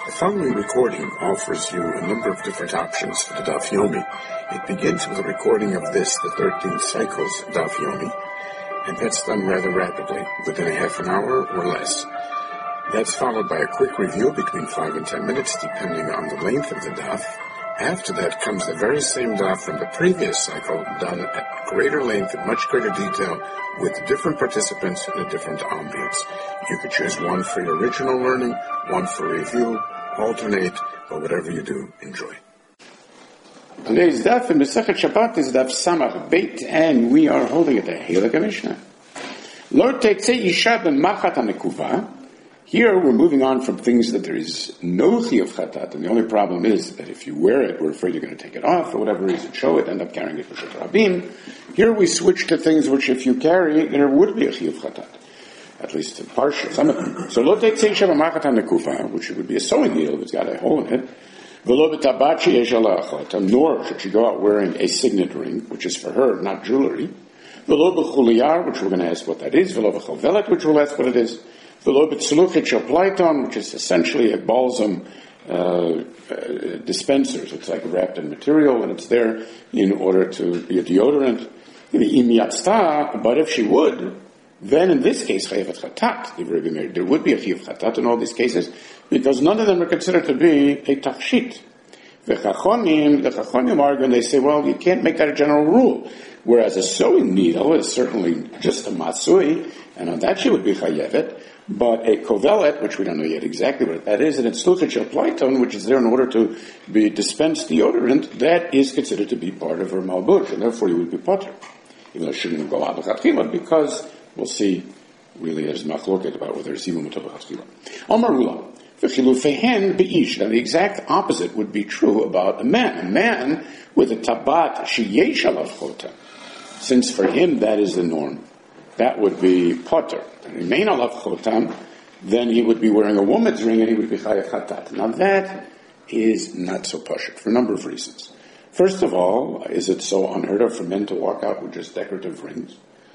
The following recording offers you a number of different options for the Daf Yomi. It begins with a recording of this, the 13 cycles Daf Yomi, and that's done rather rapidly, within a half an hour or less. That's followed by a quick review between 5 and 10 minutes, depending on the length of the Daf. After that comes the very same Daf from the previous cycle, done at greater length, in much greater detail, with different participants in a different ambience. You could choose one for your original learning, one for review, alternate, but whatever you do, enjoy. Today's Daf in Masechet Shabbat is Daf Samach Beit, and we are holding it a Hilek Mishnah. Lo tetzei isha b'machat hanekuva. Here we're moving on from things that there is no chiyuv chatat, and the only problem is that if you wear it, we're afraid you're going to take it off for whatever reason, show it, end up carrying it for Shut Rabim. Here we switch to things which if you carry, there would be a chiyuv chatat, at least in partial, some of them. So lo tetzei isha b'machat hanekuva, which would be a sewing needle if it's got a hole in it, v'lo b'tabat sheyesh ala achot, nor should she go out wearing a signet ring, which is for her, not jewelry, v'lo b'chuliyar, which we're going to ask what that is, v'lo b'chovelet, which we'll ask what it is, which is essentially a balsam dispenser. So it's like wrapped in material, and it's there in order to be a deodorant. But if she would, then in this case, chayavat chatat, there would be a chiyuv chatat in all these cases, because none of them are considered to be a tachshit. The Chachamim argue, and they say, well, you can't make that a general rule. Whereas a sewing needle is certainly just a matsui, and on that she would be chayevet. But a kovelet, which we don't know yet exactly what that is, and it's tzluchet shel pleiton, which is there in order to be dispensed deodorant, that is considered to be part of her malbush, and therefore you would be potter. Even though it shouldn't go out l'chatchila, because we'll see, really, there's machloket about whether it's even mutar l'chatchila. Amarula, v'chilufehen be'ish. Now the exact opposite would be true about a man. A man with a tabat sheyesh alav chota, since for him that is the norm. That would be potter. Remain alav chotam, then he would be wearing a woman's ring and he would be chayav chatat. Now that is not so pashut for a number of reasons. First of all, is it so unheard of for men to walk out with just decorative rings?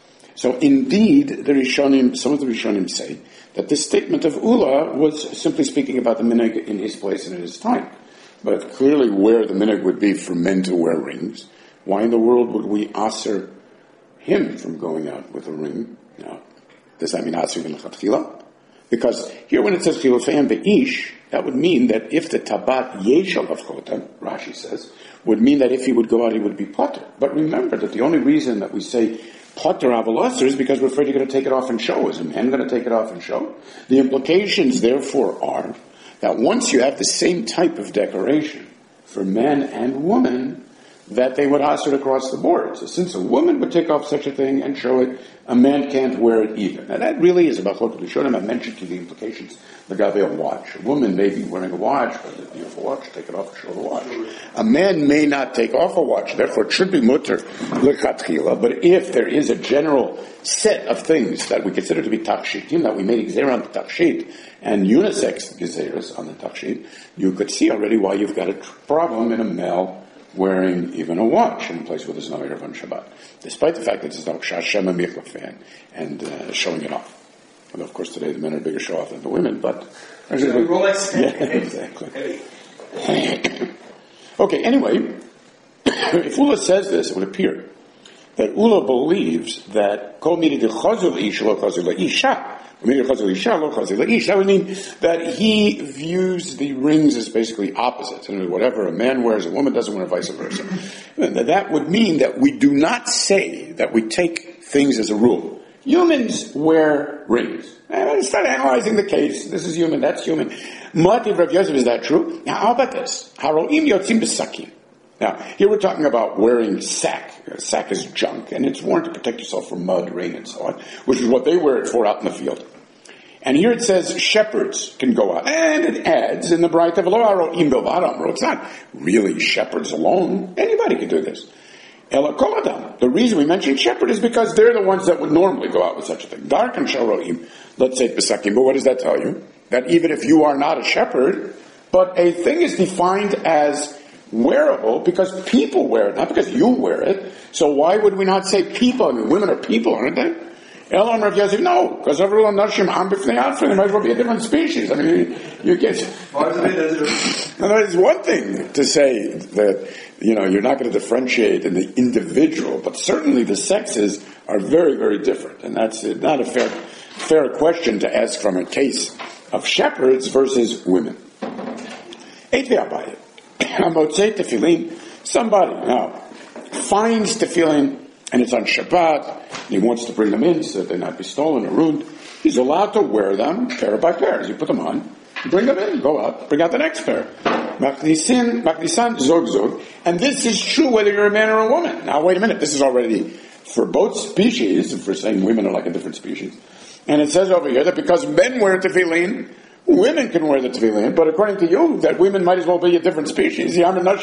So indeed, some of the Rishonim say that this statement of Ula was simply speaking about the minhag in his place and in his time. But clearly where the minhag would be for men to wear rings, why in the world would we aser him from going out with a ring? Now, does that mean asur v'lechatchila? Because here when it says chilufeim be'ish, that would mean that if the tabat yesh alav chotam, Rashi says, would mean that if he would go out, he would be potter. But remember that the only reason that we say potter aval asur is because we're afraid you're going to take it off and show. Is a man going to take it off and show? The implications, therefore, are that once you have the same type of decoration for men and women, that they would asur across the board. So since a woman would take off such a thing and show it, a man can't wear it either. Now that really is about what Rishonim. I mentioned to the implications regarding a watch. A woman may be wearing a watch, but a beautiful watch, take it off and show the watch. A man may not take off a watch, therefore it should be mutter l'chatchila. But if there is a general set of things that we consider to be tachshitim, that we made gzeira on the tachshit, and unisex gezeiras on the tachshit, you could see already why you've got a problem in a male wearing even a watch in a place where there's no Erev on Shabbat, despite the fact that there's no Shashem and and showing it off. Although, of course, today the men are bigger show off than the women, but... Yeah, exactly. Okay, anyway, if Ula says this, it would appear that Ula believes that Kol midi d'chazul ish lo chazul isha. That would mean that he views the rings as basically opposites. And whatever a man wears, a woman doesn't wear, vice versa. That would mean that we do not say that we take things as a rule. Humans wear rings. And start analyzing the case. This is human, that's human. Mativ Rav Yosef, is that true? Now, how about this? Haroim yotzim b'sakim. Now, here we're talking about wearing sack. Sack is junk, and it's worn to protect yourself from mud, rain, and so on, which is what they wear it for out in the field. And here it says shepherds can go out. And it adds in the bright of it's not really shepherds alone. Anybody can do this. The reason we mention shepherd is because they're the ones that would normally go out with such a thing. Dark and sharoim, let's say besakim. But what does that tell you? That even if you are not a shepherd, but a thing is defined as wearable because people wear it, not because you wear it. So why would we not say people? I mean, women are people, aren't they? Elam Rav Yosef, no, because everyone nashim am b'fnei atzma, they might as well be a different species. I mean, you get. It's one thing to say that you're not going to differentiate in the individual, but certainly the sexes are very, very different, and that's not a fair question to ask from a case of shepherds versus women. Somebody now finds tefillin, and it's on Shabbat, and he wants to bring them in so that they not be stolen or ruined. He's allowed to wear them pair by pair. As you put them on, you bring them in, go out, bring out the next pair. Machnisan zog zog. And this is true whether you're a man or a woman. Now wait a minute, this is already for both species, if we're saying women are like a different species. And it says over here that because men wear tefillin, women can wear the tefillin, but according to you, that women might as well be a different species.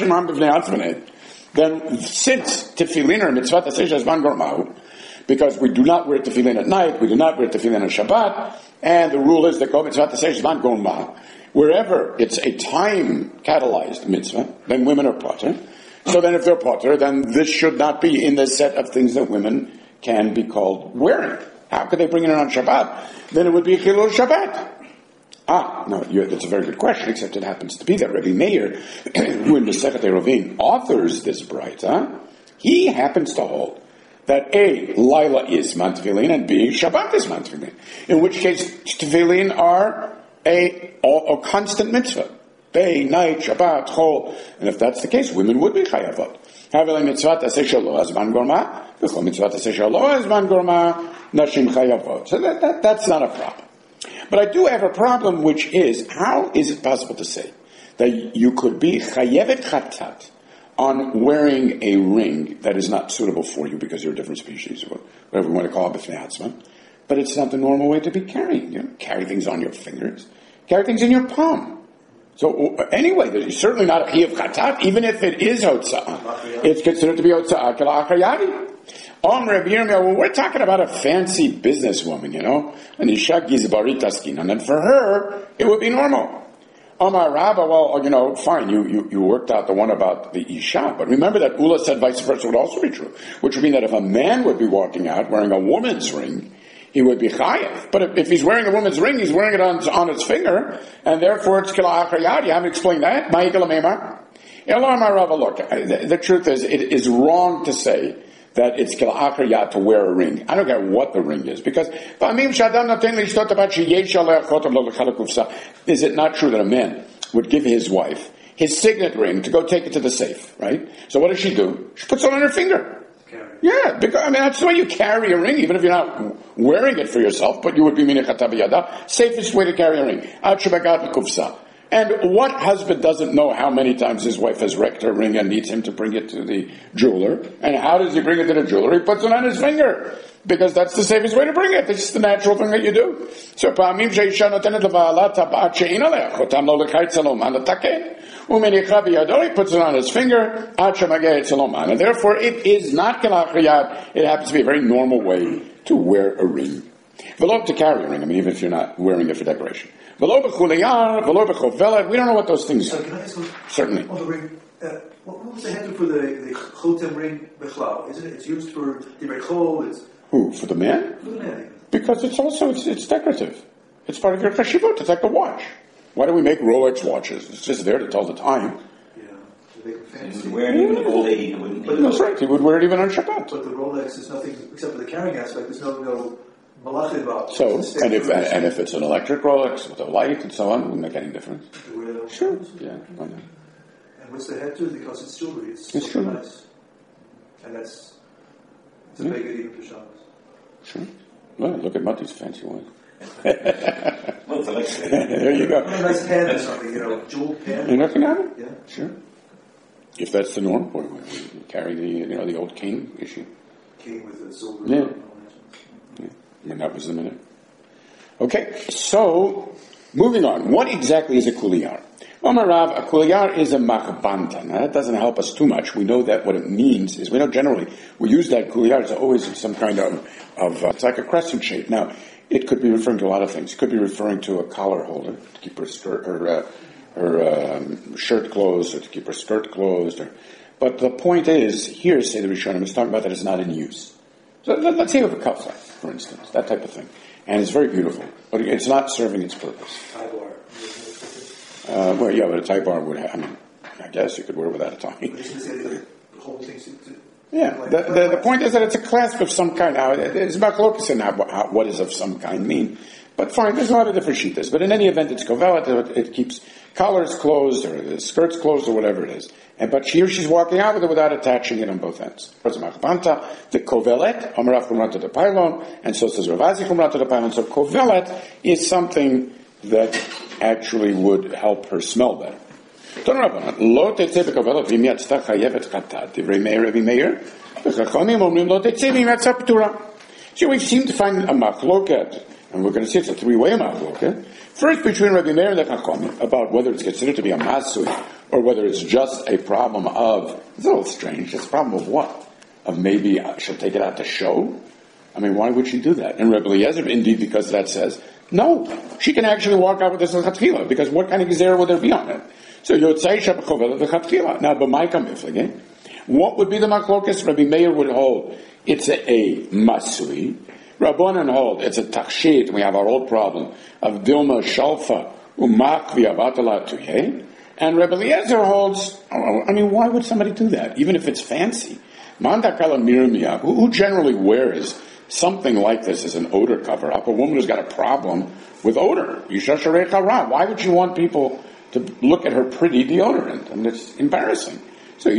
Then since tefillin are mitzvah taseh shazman gormahu, because we do not wear tefillin at night, we do not wear tefillin on Shabbat, and the rule is that mitzvah taseh shazman gormahu, wherever it's a time-catalyzed mitzvah, then women are potter. So then if they're potter, then this should not be in the set of things that women can be called wearing. How could they bring it in on Shabbat? Then it would be Chilul Shabbat. No, that's a very good question, except it happens to be that Rabbi Meir, who in the Sechet Rovin authors this braita, he happens to hold that A, Laila is man tefillin, and B, Shabbat is man tefillin. In which case, tefillin are a constant mitzvah. Day, night, Shabbat, Chol. And if that's the case, women would be chayavot. Havelei mitzvah taseh shelo azman gorma, v'chol mitzvah taseh shelo azman gorma, nashim chayavot. So that's not a problem. But I do have a problem, which is, how is it possible to say that you could be chayevet chatat on wearing a ring that is not suitable for you because you're a different species, or whatever we want to call it, b'fnei atzma, but it's not the normal way to be carrying. Carry things on your fingers, carry things in your palm. So anyway, there's certainly not a chiyuv chatat, even if it is hotza'ah. It's considered to be hotza'ah k'la achayadi. On Rabbi Yirmiyah, well, we're talking about a fancy businesswoman, an isha gizbarit askinan, and for her, it would be normal. Omar Rabba, well, fine, you worked out the one about the isha, but remember that Ula said vice versa would also be true, which would mean that if a man would be walking out wearing a woman's ring, he would be chayav. But if he's wearing a woman's ring, he's wearing it on his finger, and therefore it's kila achrayad. You haven't explained that. Look, the truth is, it is wrong to say that it's kila achrayad to wear a ring. I don't care what the ring is, because is it not true that a man would give his wife his signet ring to go take it to the safe, right? So what does she do? She puts it on her finger. Yeah, because that's the way you carry a ring, even if you're not wearing it for yourself, but you would be minichata biyada. Safest way to carry a ring. And what husband doesn't know how many times his wife has wrecked her ring and needs him to bring it to the jeweler? And how does he bring it to the jeweler? He puts it on his finger. Because that's the safest way to bring it. It's the natural thing that you do. So, pa'amim she'isha notenet le'ba'ala tab'at she'in aleh, chotam lo l'chayt salom taken. Umenicha b'yado, he puts it on his finger, ad shemageh tzaloman. And therefore, it is not kalachriyat. It happens to be a very normal way to wear a ring. V'lo to carry a ring, even if you're not wearing it for decoration. V'lo b'chuliyar, v'lo b'chovelet, we don't know what those things are. Can I ask one? Certainly. On the ring, what was the header for the chotem ring b'chlau? Isn't it? It's used for the rechol, it's... Who, for the man? For the man. Because it's decorative. It's part of your chashivot. It's like a watch. Why do we make Rolex watches? It's just there to tell the time. Yeah, to make it fancy. He would wear it even if old lady wouldn't. That's right. He would wear it even on Shabbat. But the Rolex is nothing except for the carrying aspect. There's no malachim about. So, and if it's an electric Rolex with a light and so on, it wouldn't make any difference. Sure. Yeah. Why not? And what's the head to? Because it's jewelry. It's jewelry. Nice. And it's a big even for Shabbos. Sure. Well, look at Mati's fancy one. Well, there you go. A nice pen or something, jewel pen. You're looking at it? Yeah. Sure. If that's the norm, we carry the old king issue. King with the silver. Yeah. And that was the minute. Okay, so, moving on. What exactly is a kuliyar? Omar Rav, a kuliyar is a machbanta. Now, that doesn't help us too much. We know that what it means is, we know generally, we use that kuliyar as always in some kind of it's like a crescent shape. Now, it could be referring to a lot of things. It could be referring to a collar holder to keep her shirt closed, or to keep her skirt closed. But the point is, here, say the Rishonim, is talking about that it's not in use. It's So let's say with a kafla, for instance, that type of thing. And it's very beautiful, but it's not serving its purpose. Well, yeah, but a tie bar would have, I guess you could wear without a tie. Yeah, the point is that it's a clasp of some kind. Now, it's machlokas in what does of some kind mean. But fine, there's a lot of different shittas. But in any event, it's kovelet. It keeps collars closed or the skirts closed or whatever it is. But she's walking out with it without attaching it on both ends. The kovelet, Amarav Chumrata de Pylon, and so says Ravazi Chumrata de Pylon. So kovelet is something that actually would help her smell better. So we've seemed to find a machloket, and we're going to see it's a three-way machloket. First, between Rabbi Meir and the Chachamim, about whether it's considered to be a masui, or whether it's just a problem of, it's a little strange, it's a problem of what? Of maybe she'll take it out to show? I mean, why would she do that? And Rabbi Eliezer, indeed, because that says, no, she can actually walk out with this lechatchila, because what kind of gezerah would there be on it? So Yotzai Shabbat lechatchila. Now, b'maikam iflige, what would be the machlokas? Rabbi Meir would hold it's a masui. Rabbanan hold it's a tachshit. We have our old problem of dilma shalfa umak v'avatala tuyeh. And Rabbi Eliezer holds, I mean, why would somebody do that? Even if it's fancy. Mandakala Mirimia, who generally wears something like this as an odor cover-up, a woman who's got a problem with odor. Why would you want people to look at her pretty deodorant? And it's embarrassing. So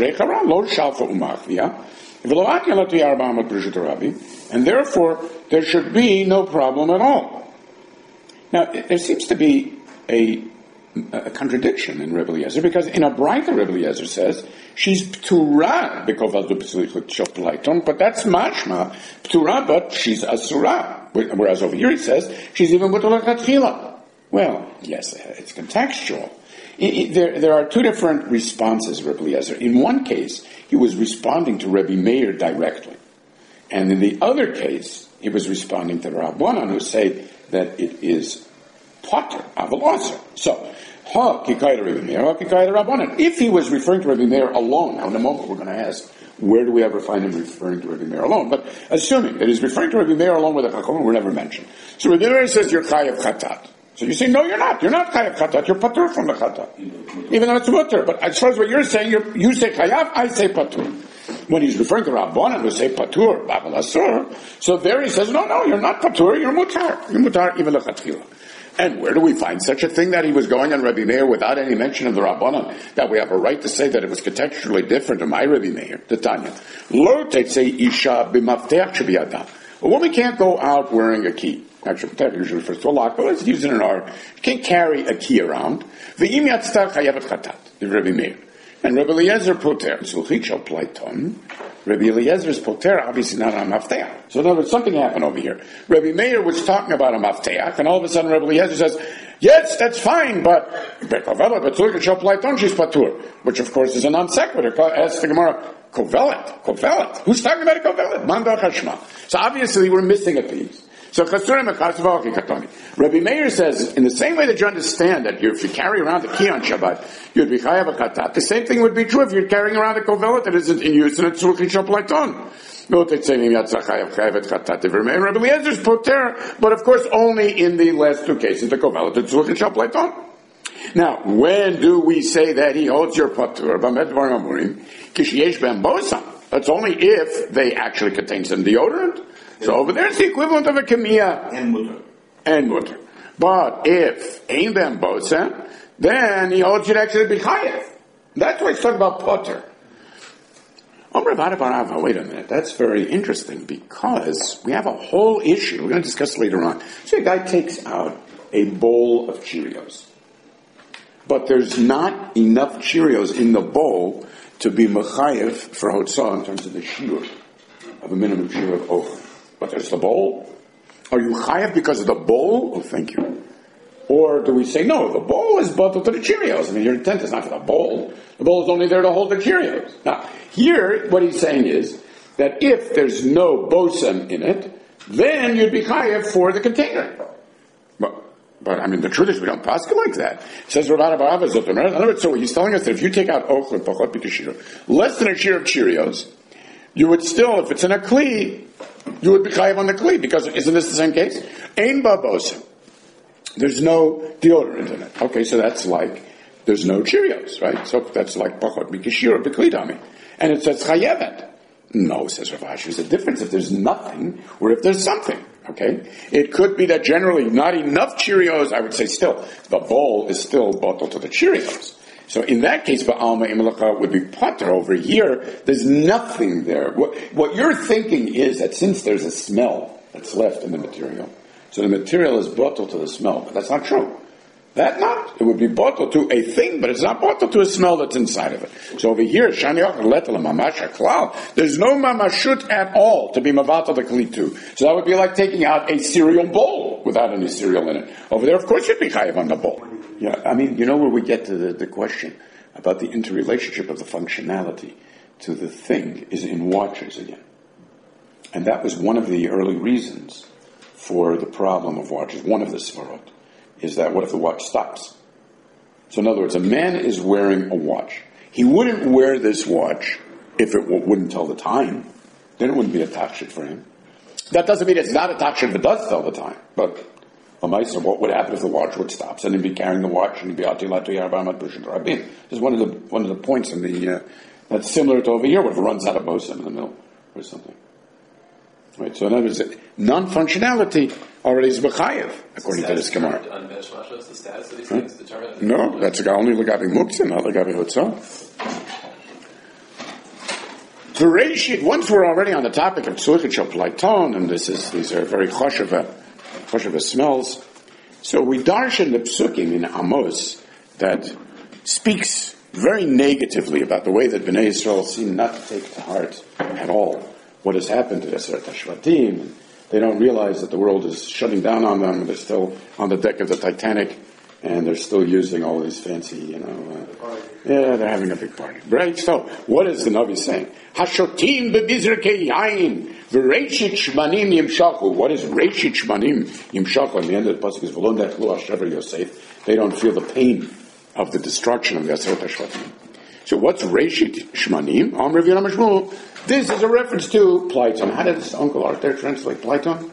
and therefore, there should be no problem at all. Now, there seems to be a contradiction in Rebbe Eliezer, because in a Braita, Rebbe Eliezer says she's p'tura but that's mashma p'tura, but she's asura. Whereas over here he says she's even with the lechatchila. Well, yes, it's contextual. There are two different responses, Rebbe Eliezer. In one case, he was responding to Rebbe Meir directly, and in the other case, he was responding to the Rabbanan, who say that it is potter, avalasa. So, if he was referring to Rebbe Meir alone, now in a moment we're going to ask, where do we ever find him referring to Rebbe Meir alone? But assuming that he's referring to Rebbe Meir alone with a chacham, we're never mentioned. So Rebbe Meir says, you're chayav chatat. So you say, no, you're not. You're not chayav chatat. You're patur from the chatat. Even though it's mutter. But as far as what you're saying, you say chayav, I say patur. When he's referring to Rabbanan, who say patur, babal asur, so there he says, no, you're not patur, you're mutar. You're mutar, even lechatchila. And where do we find such a thing that he was going on Rebbe Meir without any mention of the Rabbanan, that we have a right to say that it was contextually different to my Rebbe Meir, the Tanya? Lo tetzei isha b'mafteach shebiyada. A woman can't go out wearing a key. Actually, that usually refers to a lock, but let's use it in our, you can't carry a key around. V'im yatztar chayavet chatat, the Rebbe Meir. And Rebbe Eliezer poter, sulchit shel plaiton. Rebbe Eliezer's poter, obviously not on mafteach. So in other words, something happened over here. Rebbe Meir was talking about a mafteach, and all of a sudden Rebbe Eliezer says, yes, that's fine, but sulchit shel plaiton, she's patur. Which of course is a non sequitur. Ask the Gemara, kovelet. Who's talking about a kovelet? Manda chashma. So obviously we're missing a piece. So Rabbi Meir says, in the same way that you understand that if you carry around the key on Shabbat, you'd be chayav a katat. The same thing would be true if you're carrying around a kovelet that isn't in use in a tzulchin shaplaiton. Rabbi Eliezer's poter, but of course only in the last two cases, the kovelet and tzulchin shaplaiton. Now, when do we say that he holds your poter? That's only if they actually contain some deodorant. So over there it's the equivalent of a kemiya. And mutter. But if ein ben bosa, then he holds you to actually be chayev. That's why he's talking about potter. Wait a minute, that's very interesting, because we have a whole issue we're going to discuss later on. So a guy takes out a bowl of Cheerios, but there's not enough Cheerios in the bowl to be mechayev for hotzah in terms of the shiur, of a minimum shiur of over. But there's the bowl. Are you chayav because of the bowl? Oh, thank you. Or do we say, no, the bowl is bottled to the Cheerios. I mean, your intent is not for the bowl. The bowl is only there to hold the Cheerios. Now, here, what he's saying is that if there's no bosom in it, then you'd be chayav for the container. But I mean, the truth is we don't paskin like that. It says, in other words, so he's telling us that if you take out ochel and pachot b'kashir, less than a shear of Cheerios, you would still, if it's in a kli, you would be chayiv on the kli, because isn't this the same case? Ein babosim. There's no deodorant in it. Okay, so that's like, there's no Cheerios, right? So that's like pachot mikishira b'klidami. And it says chayevet. No, says Rav Ashi, there's a difference if there's nothing or if there's something, okay? It could be that generally not enough Cheerios, I would say still, the bowl is still bottled to the Cheerios. So in that case, ba'alma imelacha would be potter. Over here, there's nothing there. What you're thinking is that since there's a smell that's left in the material, so the material is bottled to the smell, but that's not true. That not. It would be bottled to a thing, but it's not bottled to a smell that's inside of it. So over here, shani letel mamash klal. There's no mamashut at all to be mavatal the kli too. So that would be like taking out a cereal bowl without any cereal in it. Over there, of course, you'd be chayiv on the bowl. Yeah, I mean, you know where we get to the question about the interrelationship of the functionality to the thing is in watches again. And that was one of the early reasons for the problem of watches. One of the svarot is that what if the watch stops? So in other words, a man is wearing a watch. He wouldn't wear this watch if it wouldn't tell the time. Then it wouldn't be a tachshit for him. That doesn't mean it's not a tachshit if it does tell the time. But what would happen if the watch would stop? And he'd be carrying the watch and he'd be atilatu yarbamat bushin rabin. This is one of the points in the that's similar to over here, where if it runs out of bosun in the middle or something. Right, so in other words, non-functionality already is b'chayev, according to this Gemara. On bench mashos, the status of these things determined? No, that's only l'gabi muktzah, not l'gabi hutzah. Bereshit, once we're already on the topic of tzluchit shel plaiton, and these are very chosheva smells, so we darshan the psukim in Amos that speaks very negatively about the way that Bnei Yisrael seem not to take to heart at all what has happened to the Aseret HaShvatim. They don't realize that the world is shutting down on them. They're still on the deck of the Titanic, and they're still using all these fancy, they're having a big party. Right? So, what is the Navi saying? Hashotim bebizrkei yain, v'reishit shmanim yimshachu. What is reishit shmanim yimshachu? And the end of the pasuk is v'lo nechlu hashever Yosef. They don't feel the pain of the destruction of the Aseret HaShvatim. So what's reishit shmanim? Amr v'yonam Shmuel. This is a reference to Platon. How does Uncle Arthur translate Platon?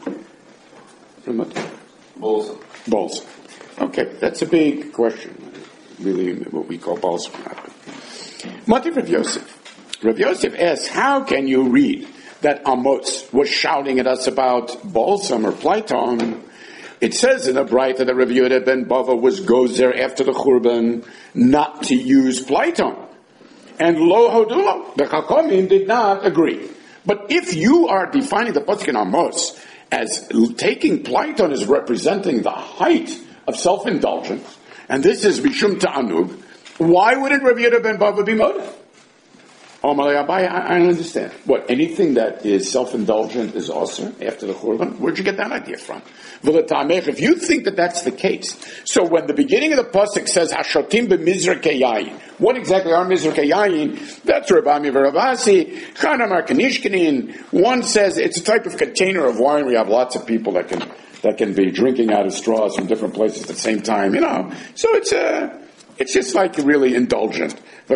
Balls. Okay, that's a big question. Really, what we call balls. Mati Rav Yosef. Rav Yosef asks, how can you read that Amos was shouting at us about balsam or Platon? It says in the Braita that Rav Yehuda ben Bava was gozer after the Churban not to use Platon. And lo hodulo, the Chachamim did not agree. But if you are defining the pasuk in Amos as taking Platon as representing the height of self-indulgence, and this is Mishum Ta'anug, why wouldn't Rav Yehuda ben Bava be motive? I don't understand. What, anything that is self-indulgent is also after the Churban? Where'd you get that idea from? If you think that that's the case, so when the beginning of the pasuk says Hashotim b'mizrakei yayin, what exactly are mizrakei yayin? That's Rav Ami v'Rav Asi, Chanamar Kanishkanin. One says it's a type of container of wine where you have lots of people that can be drinking out of straws from different places at the same time, So it's just like really indulgent. The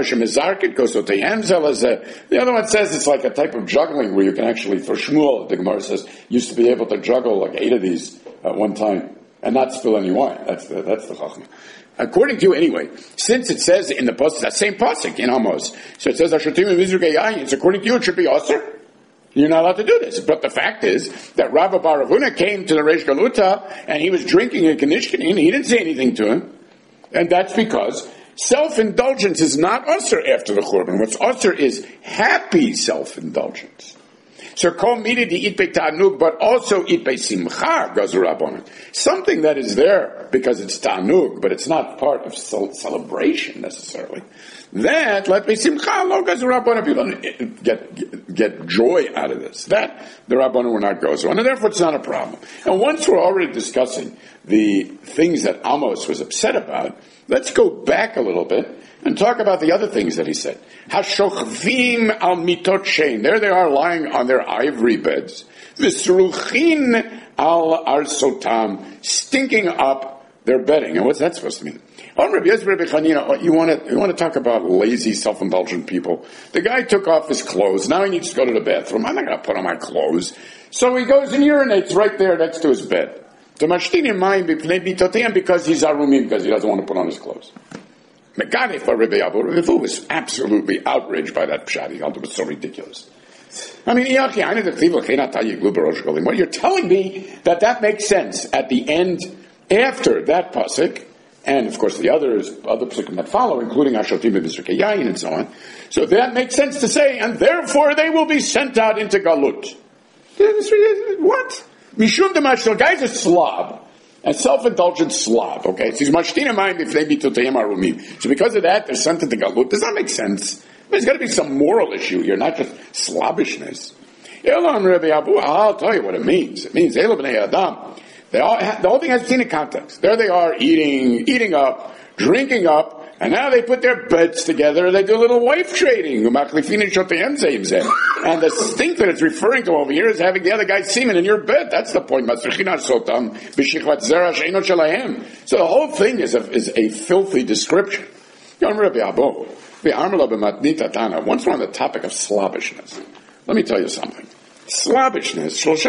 other one says it's like a type of juggling where you can actually, for Shmuel, the Gemara says, used to be able to juggle like 8 of these at one time and not spill any wine. That's the Chachma. According to you, anyway, since it says in the pasuk, that same pasuk in Amos, so it says, it's according to you, it should be Osir. You're not allowed to do this. But the fact is that Rabbi Bar Ravuna came to the Reish Galuta and he was drinking a Kanishkanin. He didn't say anything to him. And that's because self-indulgence is not usher after the Churban. What's usher is happy self-indulgence. So kol midi di eat ta'anug, but also eat simcha, goes Rabbanan. Something that is there because it's ta'anug, but it's not part of celebration necessarily. That, let me simcha, lo goes Rabbanan. You don't get joy out of this. That, the Rabbanan will not go on, and therefore it's not a problem. And once we're already discussing the things that Amos was upset about, let's go back a little bit and talk about the other things that he said. Hashochvim al mitot shein. There they are lying on their ivory beds. V'sruchin al arsotam. Stinking up They're betting. And what's that supposed to mean? You want to talk about lazy, self-indulgent people. The guy took off his clothes. Now he needs to go to the bathroom. I'm not going to put on my clothes. So he goes and urinates right there next to his bed. Because he's arumim, because he doesn't want to put on his clothes. Rebbe was absolutely outraged by that pshat. He thought it was so ridiculous. I mean, what you're telling me that makes sense at the end, after that pasuk, and of course the other pasukim that follow, including Ashotim B'Mizrikei Yayin and so on. So that makes sense to say, and therefore they will be sent out into Galut. What? Mishum Damash, the guy's a slob, a self-indulgent slob, okay? So he's mashtina mind if they be totayim arumim. So because of that, they're sent into Galut. Does that make sense? There's got to be some moral issue here, not just slobbishness. I'll tell you what it means. It means Elo B'nei Adam. The whole thing has seen in context. There they are eating up, drinking up, and now they put their beds together. They do a little wife trading. And the stink that it's referring to over here is having the other guy's semen in your bed. That's the point. So the whole thing is a filthy description. Once we're on the topic of slobbishness, let me tell you something. Slobbishness, there's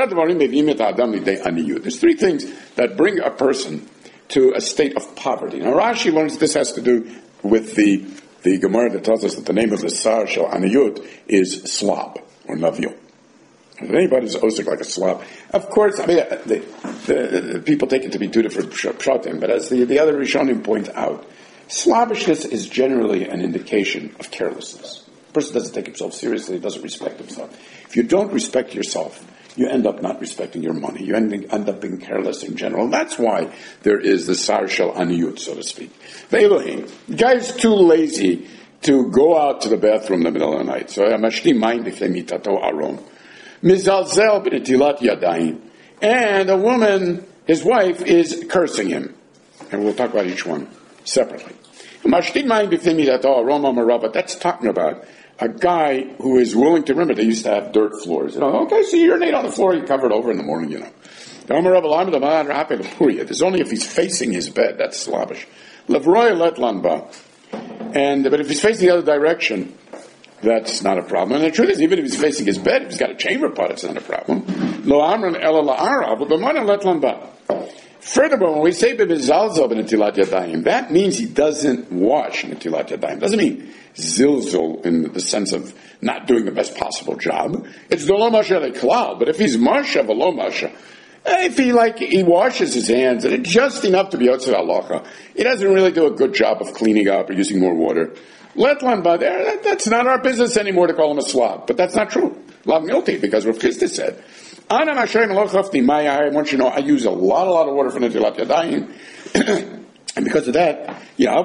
three things that bring a person to a state of poverty. Now Rashi learns this has to do with the Gemara that tells us that the name of the Sar Shel Aniyut is slob, or Navil. If anybody's osik like a slob, of course, I mean, the people take it to be two different pshatim, but as the other Rishonim point out, slobbishness is generally an indication of carelessness. A person doesn't take himself seriously, doesn't respect himself. If you don't respect yourself, you end up not respecting your money. You end up being careless in general. And that's why there is the Sar Shel Aniyut, so to speak. The guy's too lazy to go out to the bathroom in the middle of the night. So Mashti mind if they mitato aron. Mizalzel b'netilat yadayim. And a woman, his wife, is cursing him. And we'll talk about each one separately. Mashti mind if they mitato aron marava. That's talking about a guy who is willing to, remember, they used to have dirt floors. Okay, so you urinate on the floor, you cover it over in the morning, It's only if he's facing his bed, that's slobbish. But if he's facing the other direction, that's not a problem. And the truth is, even if he's facing his bed, if he's got a chamber pot, it's not a problem. Furthermore, when we say that means he doesn't wash netilat yadayim. Doesn't mean zilzul in the sense of not doing the best possible job. It's the lo masha leklal. But if he's masha v'lo masha, if he washes his hands and it's just enough to be yotzer halacha, he doesn't really do a good job of cleaning up or using more water. Letlan ba there, that's not our business anymore to call him a slob. But that's not true. Lav milti, because Rav Chisda said, I want you to know I use a lot of water for netilat yadayim. And because of that, to a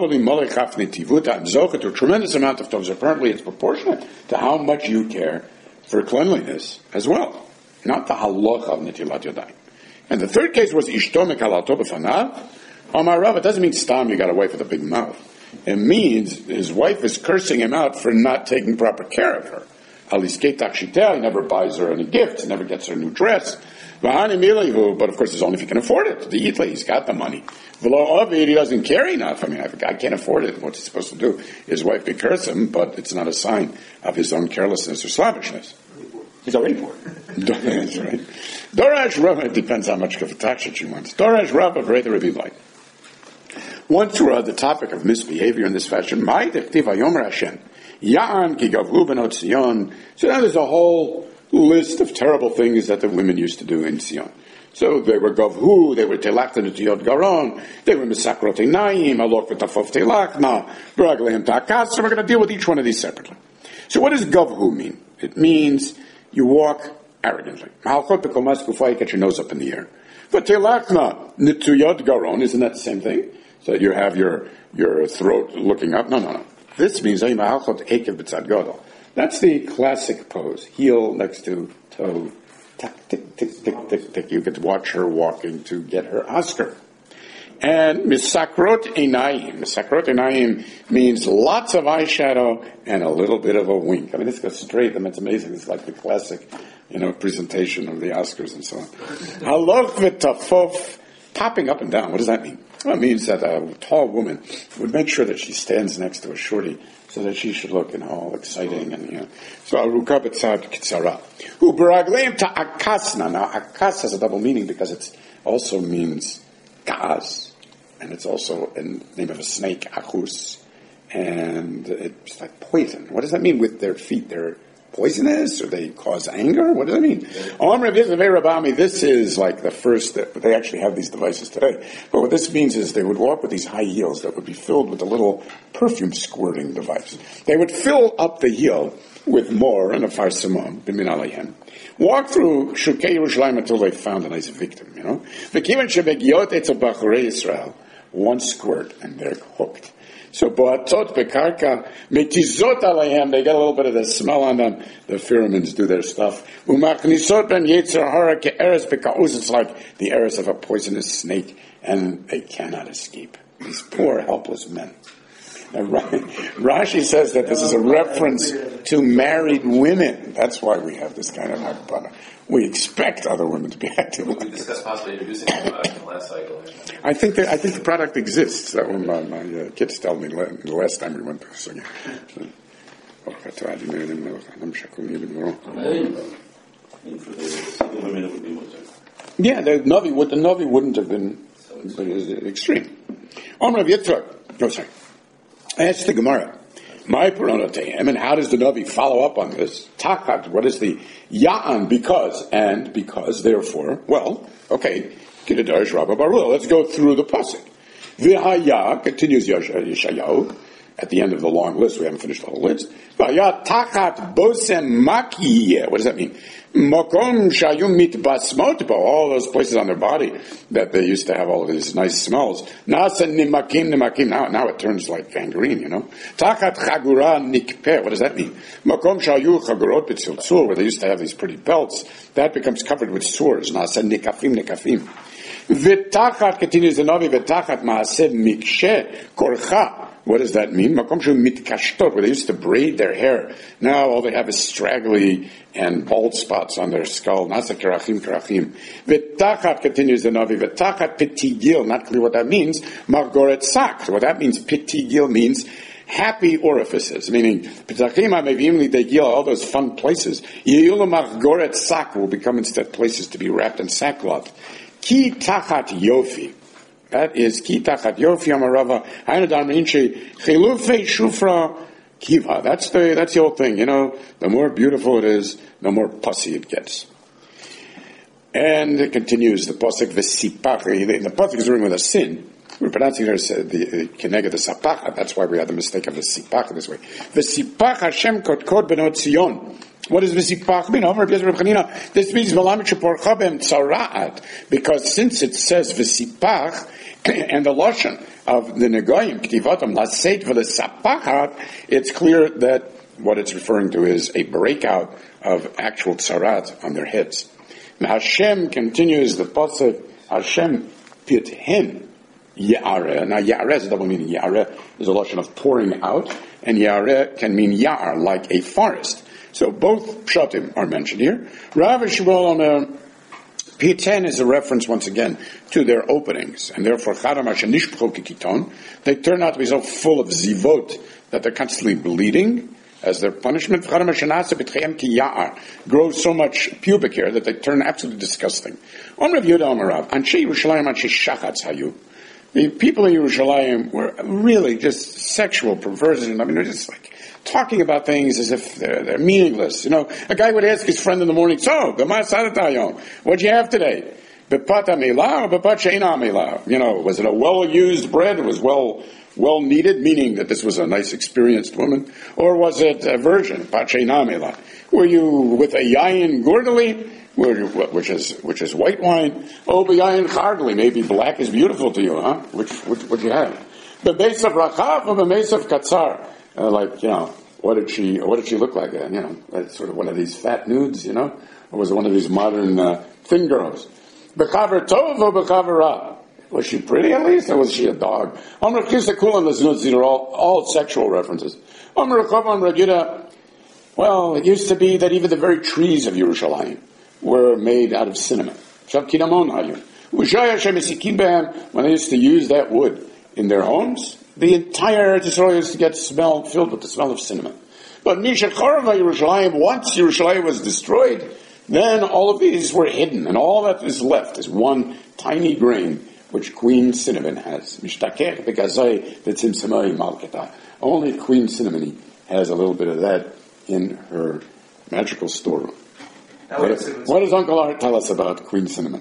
tremendous amount of tovs. Apparently it's proportionate to how much you care for cleanliness as well. Not the halacha of netilat yadayim. And the third case was ishto mekalato b'fanav. Amar Rav, it doesn't mean stam, you got a wife with a big mouth. It means his wife is cursing him out for not taking proper care of her. He never buys her any gifts, never gets her a new dress. But of course, it's only if he can afford it. He's got the money. He doesn't care enough. I mean, if a guy can't afford it, what's he supposed to do? His wife can curse him, but it's not a sign of his own carelessness or slavishness. He's already poor. That's right. Dorash Rav, it depends how much of a tax she wants. Dorash Rav of Reda Revilai. Once we're on the topic of misbehavior in this fashion, Mai Dechtiv Hayomer Hashem. Ya'an ki gavhu benot Sion. So now there's a whole list of terrible things that the women used to do in Sion. So they were gavhu, they were telachta netiyot garon, they were misakrot einayim, alok v'tafov telachna, b'raglehem ta'kas. So we're going to deal with each one of these separately. So what does gavhu mean? It means you walk arrogantly. Malchot b'komas kufay, you get your nose up in the air. V'telachna netiyot garon, isn't that the same thing? So you have your throat looking up? No. This means that's the classic pose. Heel next to toe. Tick, tick, tick, tick, tick, tick. You get to watch her walking to get her Oscar. And misakrot einayim. Misakrot einayim means lots of eyeshadow and a little bit of a wink. I mean, this goes straight. I mean, it's amazing. It's like the classic, presentation of the Oscars and so on. Halok v'tafof. Popping up and down. What does that mean? Well, it means that a tall woman would make sure that she stands next to a shorty so that she should look, all exciting and, So, aruka b'tzad kitzara. U'baragleim ta'akasna. Now, akas has a double meaning because it also means gaz. And it's also in the name of a snake, achus. And it's like poison. What does that mean with their feet? They're poisonous, or they cause anger? What does that mean? This is like the first that they actually have these devices today. But what this means is they would walk with these high heels that would be filled with a little perfume squirting device. They would fill up the heel with more and a farsimon, b'min alayhem. Walk through Shukei Yerushalayim until they found a nice victim, V'kivan shebegiot etzel bachurei Yisrael, one squirt and they're hooked. So boatot bekarka metizot alayhem, they get a little bit of the smell on them. The pheromones do their stuff. Umachnisot ben yetzer hara ke'eres bekauz, it's like the eres of a poisonous snake, and they cannot escape. These poor helpless men. Now, Rashi says that this is a reference to married women. That's why we have this kind of hakbana. We expect other women to be active. We discussed possibly introducing the product in the last cycle. I think the product exists. That one my kids told me the last time we went to singing. Yeah, the Navi wouldn't have been extreme. Omrav Yitzchak. No, sorry. Ask the Gemara. My Peronotehem, and how does the Navi follow up on this? Takat, what is the Ya'an? Because, therefore, well, okay, Kidadarish Rabba Barul. Let's go through the pasuk. V'haya, continues Yeshayahu, at the end of the long list, we haven't finished the whole list. V'haya takat bosem makiyeh. What does that mean? Makom shayum mitbasmot bo, all those places on their body that they used to have all of these nice smells. Nasa nimakim. Now it turns like gangrene, Takat chagura nikpeh. What does that mean? Makom shayu chagurot b'tziltzul, where they used to have these pretty belts, that becomes covered with sores. Nasa nikafim. V'tachat, continues the Navi, v'tachat ma'aseh mikshe korcha. What does that mean? Makom shu mitkashtot, where they used to braid their hair. Now all they have is straggly and bald spots on their skull. Nasa karachim. V'tachat, continues the Navi, v'tachat pitigil, not clear what that means. Margoret sak. What that means, pitigil, means happy orifices, meaning all those fun places. Margoret sak will become instead places to be wrapped in sackcloth. Ki tachat yofi. That is ki tachat yofi amarava. Hainadam inche chilufe shufra kiva. That's the old thing, The more beautiful it is, the more pussy it gets. And it continues the pasuk v'sipach. The pasuk is written with a sin. We're pronouncing it the keneged the sapach. That's why we had the mistake of the sipach this way. V'sipach Hashem kotkot benot Zion. What does v'sipach mean? This means because since it says v'sipach and the lashon of the negoyim ktivatam laseit v'lesapachat, it's clear that what it's referring to is a breakout of actual tzarat on their heads. Now Hashem continues the pasuk. Hashem pithen ya'areh. Now ya'areh is a double meaning. Ya'areh is a lashon of pouring out, and ya'areh can mean ya'ar, like a forest. So both pshatim are mentioned here. Rav Shmuel Omer, P10 is a reference once again to their openings, and therefore they turn out to be so full of zivot that they're constantly bleeding as their punishment. Grows so much pubic hair that they turn absolutely disgusting. The people in Yerushalayim were really just sexual perversion. They're just like talking about things as if they're meaningless. A guy would ask his friend in the morning, so, what'd you have today? Was it a well-used bread? It was well kneaded, meaning that this was a nice, experienced woman? Or was it a virgin? Were you with a yayin gurdali, which is white wine? Oh, yayin chardali, maybe black is beautiful to you, huh? Which would you have? The base of rachav or the base of katzar? What did she look like? Sort of one of these fat nudes, or was it one of these modern thin girls? Bechaver tov or bechaver ra? Was she pretty at least, or was she a dog? These are all sexual references. Well, it used to be that even the very trees of Yerushalayim were made out of cinnamon. When they used to use that wood in their homes, the entire Eretz Yisrael used to get filled with the smell of cinnamon. But Misha Charava Yerushalayim, once Yerushalayim was destroyed, then all of these were hidden, and all that is left is one tiny grain, which Queen Cinnamon has. Mishtakech begazai v'tzimtzamai malketa. Only Queen Cinnamon has a little bit of that in her magical storeroom. What does Uncle Art tell us about Queen Cinnamon?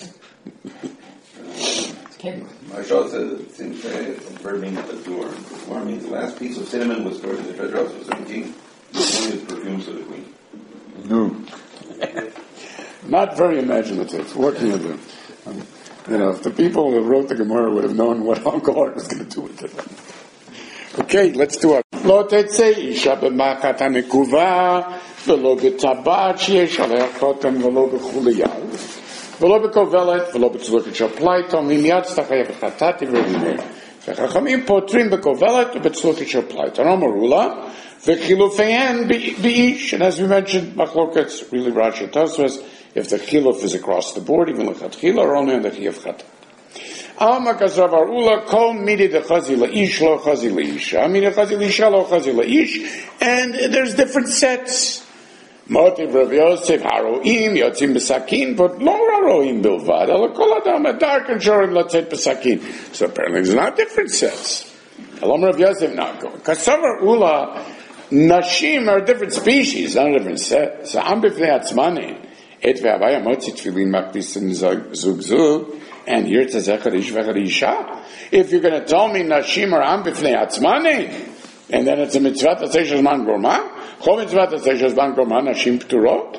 Marshall says it seems it's burning at the door. Before means the last piece of cinnamon was stored in the treasure house of the king. This one is perfumes of the queen. No. Not very imaginative. What can you do? If the people who wrote the Gemara would have known what Uncle Art was going to do with it. Okay, let's do it. Lo tetzei isha b'machat hanekuva v'lo b'tabat sheyesh alei chotem v'lo b'chuliyah ולא בכובלת, ולא בצלוחת של פלייטון, ומיד תחייב חטאת ורימיה. וחכמים פותרים בכובלת ובצלוחת של פלייטון. אמרו לה, וחילופיהן באיש. And as we mentioned, machlokets, really Rashi tells us, if the chiluf is across the board, even lechatchila, or only on the chiyuv chatat. Alma kazav arula, kol midi de chazi la'ish, lo chazi la'isha. Midi chazi la'isha, lo chazi la'ish. And there's different sets. Motiv Rav Yosef haroim yotzim b'sakin, but lo haroim bilvad. Ela kol adam adar kan shorim lotzet b'sakin. So apparently there's not different sets. Elam Rav Yosef not going. Kasavar ula, nashim are different species, not a different set. So am b'fnei atzmanin et ve'avaya motzi tefillin makdisin zug zug, and here tzezechad ish v'echad isha. If you're going to tell me nashim are am b'fnei atzmanin, and then it's a mitzvah to say shazman gorma. Chol mitzvah to say shazman gorma nashim p'turot.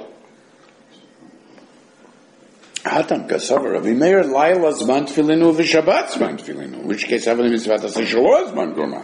Hatam kasavar Rabbi Meir laila zman tefillinu v'shabbat zman tefillinu. In which case, have a mitzvah to say shalo zman gorma.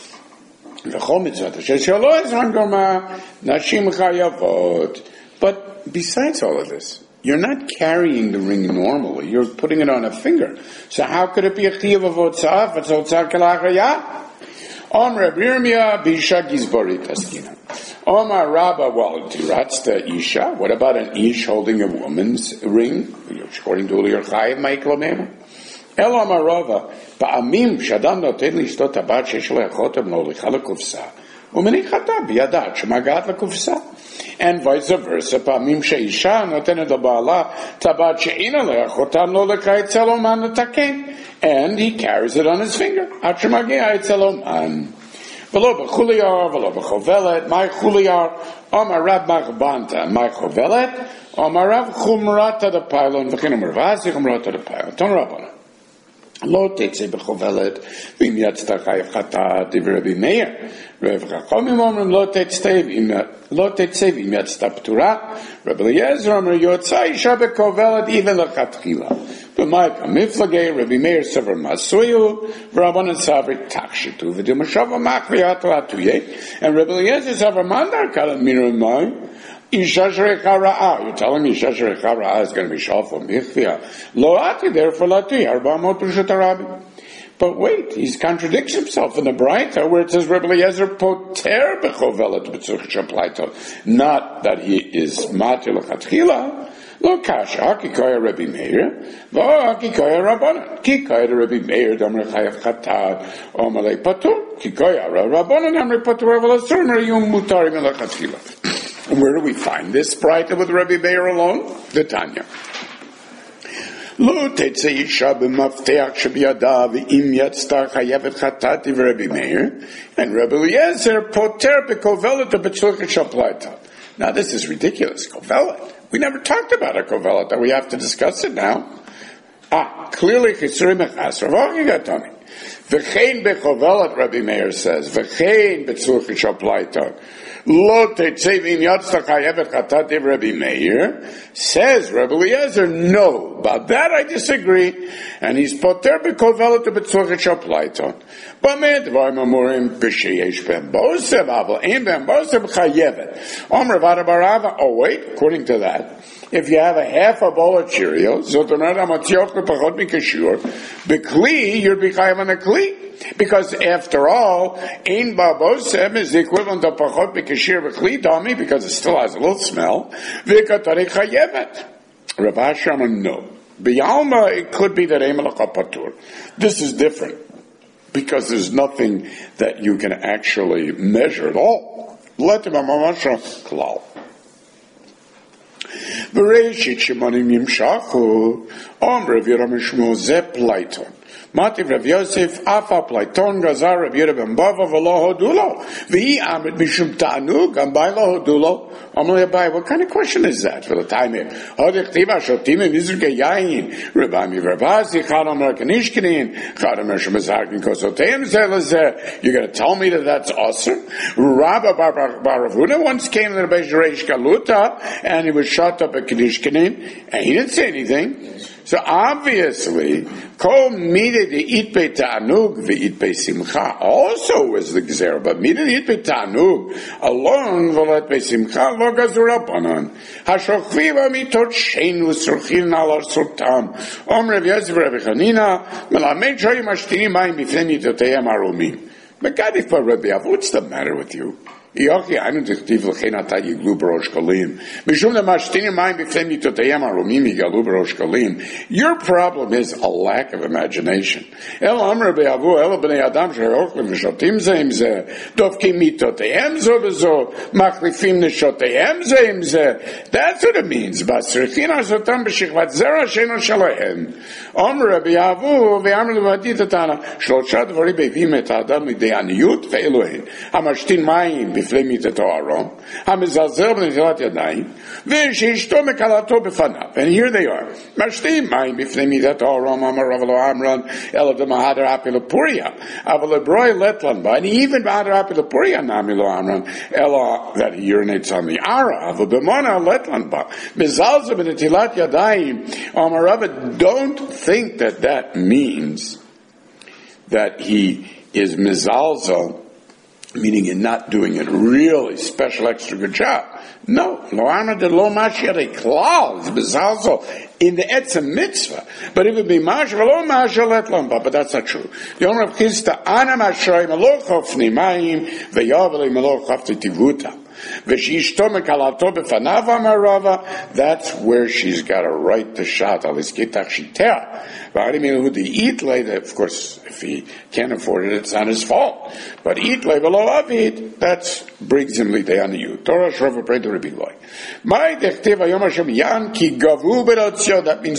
V'chol mitzvah to say shalo zman gorma nashim chayavot. But besides all of this, you're not carrying the ring normally. You're putting it on a finger. So how could it be a chiyuv of otzah if it's otzah kalachayah? Omar Yirmiyah Bisha Gizborit Askina. Omar Rabba Waltiratsta Isha. What about an ish holding a woman's ring? According to Uli Yerchayev, Maiklomema. El Omar Rava Ba'amim Shadam Noten Lishtot Tabat Shesh Le'achotem Lo Licha Lekufsa. Umenichata Biyadat Shemagat Lekufsa. And vice versa. Ba'amim Sheisha Notenet Ba'ala Tabat She'ina Le'achotam Lo Lecha Etzel Oman Netaken. And he carries it on his finger. Achemageh Etzeloman. V'lo b'chuliyar, v'lo b'chovelet. My chuliyar, Omar Rab Machbanta. My chovelet, Omar Rab Chumrata de Pylon. V'chin Omar Vazi Chumrata de Pylon. Ton Rabbana. Lo tetzei b'chovelet. V'im yatzta chayav chatat. Div Rabbi Meir. Rav Chachomim omrim lo tetzei v'im yatzta p'tura. Rabbi Eliezer Omer yotzai isha b'chovelet even l'chatchila. B'maika miflagei, Rabbi Meir sever masuyu, v'Rabbanan saver takshitu, v'dimashava machviyatu atuye, and Rabbi Eliezer sever mandar kalam miramai, isha sherecha ra'ah. You're telling me isha sherecha ra'ah is going to be shal for michviyah. Lo ati therefore latuye, arba mot p'rushat harabi. But wait, he contradicts himself in the Braita where it says Rabbi Eliezer poter b'chovelet b'tzuch shaplaito. Not that he is matir l'chatchila. Lo kasha, hakikoya Rabbi Meir, lo hakikoya Rabbanan. Kikoya Rabbi Meir, damre chayav chatad, omalei patur. Kikoya Rabbanan, damre patur, avalasur, meriyum mutarim elachatchila. And where do we find this Braita with Rabbi Meir alone? The Tanya. Lo tetzei isha b'mafteach shebiyada v'im yatzta chayavet chatati v'Rabbi Meir, and Rabbi Eliezer poter b'kovelet b'tzulchet shaplaita. Now this is ridiculous. Kovelet. We never talked about a kovelet, that we have to discuss it now. Clearly, Chisurim Echas, Rav Achigatani. V'chein bechovelet, Rabbi Meir says, v'chein betzulchet shaplaita. Lo tetzei v'im yatzta chayavet chatat Rabbi Meir, says Rabbi Eliezer, no, about that I disagree, and he's poter bekovelet betzulchet shaplaita. B'mei dvarim amurim b'sheyesh ben bosev aval ein ben bosev chayevet. Omer v'ada barava. Oh wait, according to that, if you have a half a bowl of Cheerios, zotonat amatziot lepachot mikashur, b'kli you're b'chayev on a kli. Because after all, ein ba'bosem is the equivalent of pachot b'kashir b'kli because it still has a little smell. V'katari chayevet. Rav Asher, no. B'yalma, it could be that Emelach Patur. This is different, because there's nothing that you can actually measure at all. Let him amamasha klal. Bereshit shemanim yimshachu, Rav Yehuda Mishmu ze Plaiton. Mativ Rav Yosef afa Plaiton gazar Rav Yehuda ben Bava v'lo hodulo. V'hi amid mishum ta'anug ambai lo hodulo. Amalei Abai, what kind of question is that for the time here? Hodich tiva shotim mizrke yayin. Rabbi Mivravazi chadam merkanishkinin. Chadam mershemazarkin kosoteim zelazeh. You're going to tell me that that's awesome? Rabbi Bar Rav Huna once came to the Beis Reish Galuta and he was shut up at Kanishkinin and he didn't say anything. So obviously, kol midei de itpei ta'anug ve'itpei simcha also was the gzera, but midei de itpei ta'anug alone v'letpei simcha lo gazur alpanan. Hashochviva mitot shein v'surchin ala surtam. Rav Yosef Rabbi Chanina melamed shoyim ashtinim mayim bifnei mitoteihem arumim. Megadif Rabbi Av, what's the matter with you? Your problem is a lack of imagination. That's what it means. בפני מיתתו ארום, המזלזל בנטילת ידיים, ושאשתו מקלתו בפניו. And here they are. משתים מים בפני מיתתו ארום, אמר רב לא אמרן, אלא דמהדר אפי לפוריה. אבל לברוי לטלן בה, and even בהדר אפי לפוריה נמי לא אמרן, אלא that he urinates on the ara, אבל במונה לטלן בה. מזלזל בנטילת ידיים, אמר רב, don't think that that means that he is mizalzel, meaning in not doing it really special extra good job. No, lo amar de lo mashir a klal is bezalzel in the etzem mitzvah. But if it be mashir lo mashir let lomba, but that's not true. The owner of Chista ana mashrei meloch hofni mayim veyaveli meloch hofti tivuta. That's where she's got to write the shot. Of course, if he can't afford it, it's not his fault. But that brings him on you. Torah Shrava pray to Rabbi Loi. That means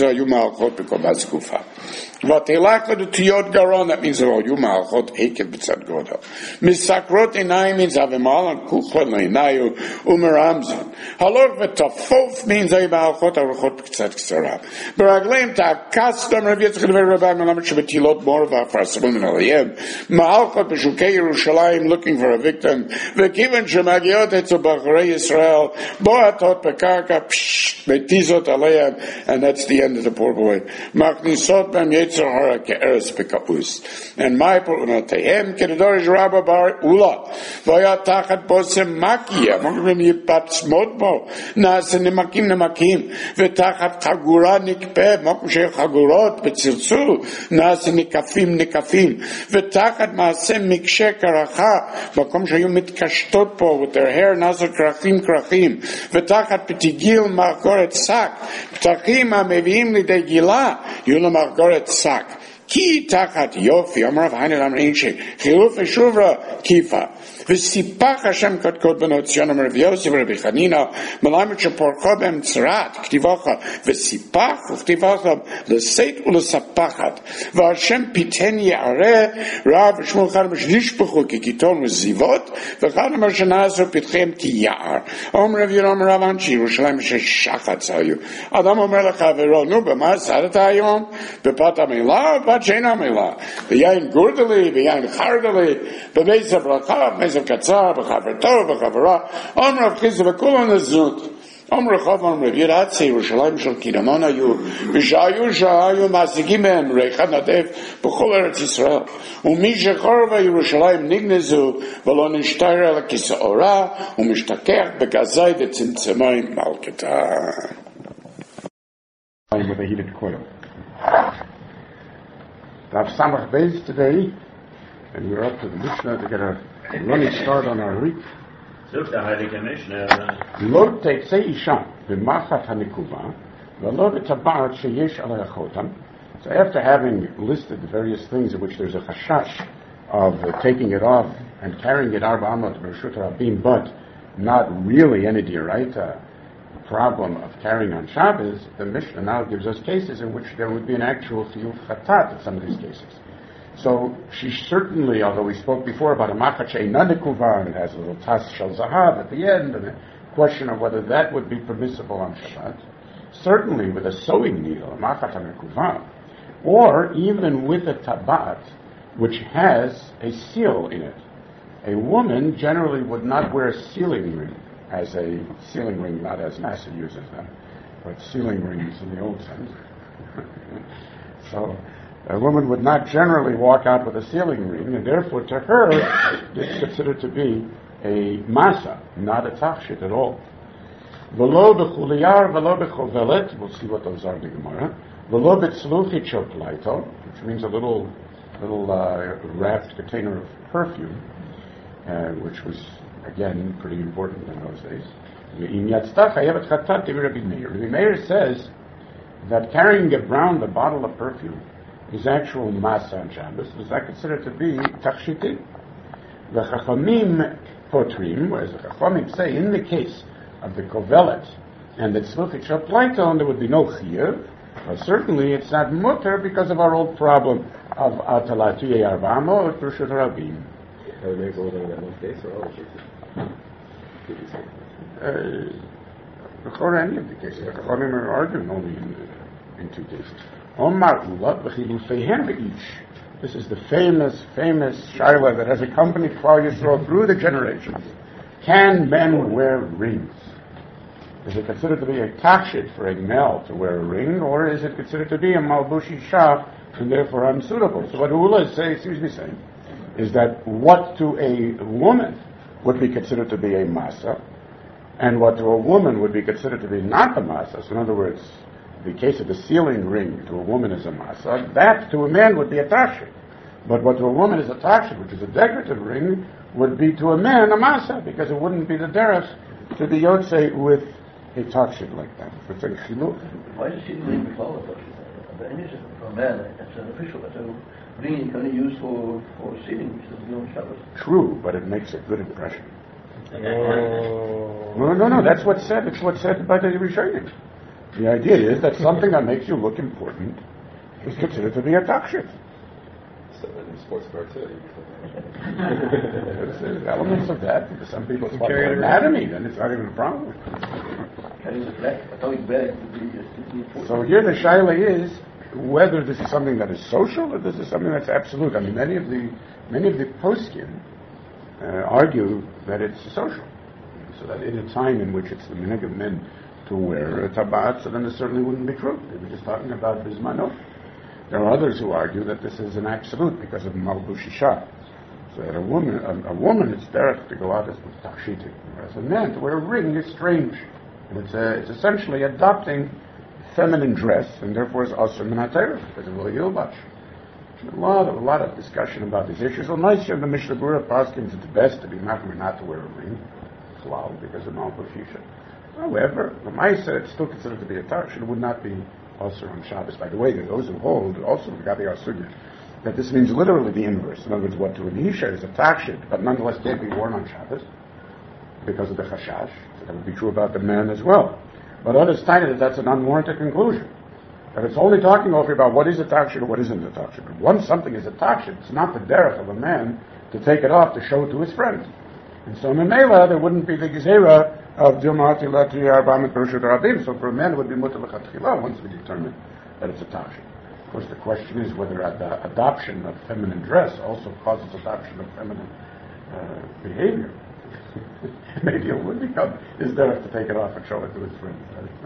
Vatelakla de Tiyot Garon, that means Royu Malchot Ekev B'tzad Godel. Misakrot Enai means Avimal and Kuchot Leinayu Umeramzon. Halor V'tafof means Ay Malchot Aruchot B'tzad Ksara. Beragleim Ta'akastam Rav Yitzchak Levi Rabbi Melamed Shebetilot Morva Farsalim Alayim. Malchot B'shukei Yerushalayim looking for a victim. V'kiven Shemagiot Etzu B'charei Yisrael Boatot B'karka Betizot Alayim, and that's the end of the poor boy. Machnisot B'm and my Punatehem Kedorish Rabba Bar Ula Vayatachat Bosem Makia Mokrim Yipat Smotmo Nasen Nemakim Nemakim Vetachat Chagura Nikpe Mokum Shech Chagurot Betzilzu Nasen Nikafim Nikafim Vetachat Masem Mikshe Karacha Mokum Shayu Mitkashtot Po with their hair Naser Krachim Krachim Vetachat Petigil Margoret Sak Ptachim Amevim Lidei Gila Yula Margoret Sak. Ki tachat yofi, Amrav Hainel Amrinche, Chiluf Eshuvra Kifa. V'sipach Hashem Kotkot Benotzion Rav Yosef Rabbi Chanina, Melamed Sheporcho Bem Tzrat, Ktivacha, V'sipach Uvtivacha, L'seit U'L'sapachat, V'Hashem Piten Ya'areh, Rav Shmuel Chad Nishpuchu Kikiton V'Zivot, V'Chad Mashanazor Pitchem Ki Ya'ar. Rav Yehuda Rav Anchi, Yerushalayim Sheshachat Zayu. Adam Omer L'Chavero, Nu B'ma Sadat Hayom, B'pat HaMilah, B'pat Shein HaMilah, B'yayin Gurdeli, B'yayin Chardeli, B'beis HaBracha, Katzar, B'chavertor, B'chavera, Rav Chizda V'kulan Nezut. Rav Rav Yiratzi, Yerushalayim Shel Kidamon Hayu, V'shayu Shahayu Masikim Behem, Reichad Nadev, B'chol Eretz Yisrael. U'mi shechorva Yerushalayim Nignezu, V'lo Nishtayr El Kisa'ora, U'mishtakech B'gazai Detzimtzemayim Malketa. With a heated coil. Rav Samach Beis today, and we're up to the Mishnah to get a running start on our week. Look, take say Isha, the Machat Hanikuva, So after having listed the various things in which there's a chashash of taking it off and carrying it arba amot b'reshut rabim, but not really any dioraita problem of carrying on Shabbos, the Mishnah now gives us cases in which there would be an actual chiyuv chatat in some of these cases. So she certainly, although we spoke before about a machat she'eina nekuva, and it has a little tas shel zahav at the end, and a question of whether that would be permissible on Shabbat, certainly with a sewing needle, a machat nekuva, or even with a tabat, which has a seal in it. A woman generally would not wear a sealing ring, as a sealing ring, not as NASA uses them, but sealing rings in the old sense. So a woman would not generally walk out with a sealing ring, and therefore to her it's considered to be a masa, not a tachshit at all. V'lo b'chuliyar, v'lo b'chovelet, we'll see what those are in the Gemara. V'lo b'tzluchit shel plaito, which means a little wrapped container of perfume, which was again pretty important in those days. Rabbi Meir says that carrying around a bottle of perfume is actual masa on Shabbos. Is that considered to be tachshiti? The Chachamim potrim, whereas the Chachamim say in the case of the kovelet and the tzluchit shel plaito, there would be no chiyuv. But certainly it's not mutter because of our old problem of atalatiyei arba'amo or b'reshut rabim. Are they going in that one case or all the cases? Before any of the cases, the Chachamim are arguing only in two cases. Omar ula b'chilufeihem be'ish. This is the famous shaila that has accompanied Klal Yisrael through the generations. Can men wear rings? Is it considered to be a tachshit for a male to wear a ring, or is it considered to be a malbush isha and therefore unsuitable? So what Ula is saying is that what to a woman would be considered to be a masa, and what to a woman would be considered to be not a masa. So in other words, the case of the sealing ring to a woman is a masa, that to a man would be a tachshit. But what to a woman is a tachshit, which is a decorative ring, would be to a man a masa, because it wouldn't be the derech to be yotzei with a tachshit like that. It's a chiluk. Why is sealing ring before the image for a man? It's an official, but a ring you can only use for sealing, which doesn't go on Shabbos. True, but it makes a good impression. No, that's what's said. It's what's said by the Rishonim. The idea is that something that makes you look important is considered to be a tachshit. So in sports car too. There's elements of that. Because some people talk about anatomy, then it's not even a problem. Carrying the flag, atomic bag. So here the shaila is whether this is something that is social or this is something that's absolute. I mean, many of the poskim argue that it's social, so that in a time in which it's the minhag of men to wear a tabat, so then it certainly wouldn't be true. They were just talking about bismano. There are others who argue that this is an absolute because of malbush isha. So that a woman it's derech to go out as with tachshiti, whereas a man to wear a ring is strange. And it's essentially adopting feminine dress, and therefore is also minatayr because of the yilbash. A lot of discussion about these issues. Well, nice in the Mishnah Berurah Paskins, it's best to be machmir not to wear a ring, because of malbush isha. However, the Maisa, it's still considered to be a tachshit. It would not be also on Shabbos. By the way, those who hold also Gabi Asugya that this means literally the inverse. In other words, what to an isha is a tachshit, but nonetheless can't be worn on Shabbos because of the chashash. So that would be true about the man as well. But others cited that that's an unwarranted conclusion. That it's only talking over about what is a tachshit or what isn't a tachshit. But once something is a tachshit, it's not the derech of a man to take it off to show it to his friends. And so in Memela, there wouldn't be the gezerah of Dilmati Lati Arbamit B'reshut Rabim. So for a man, it would be mutar l'chatchila once we determine that it's a tachshit. Of course, the question is whether the adoption of feminine dress also causes adoption of feminine behavior. Maybe it would become his derech to take it off and show it to his friends.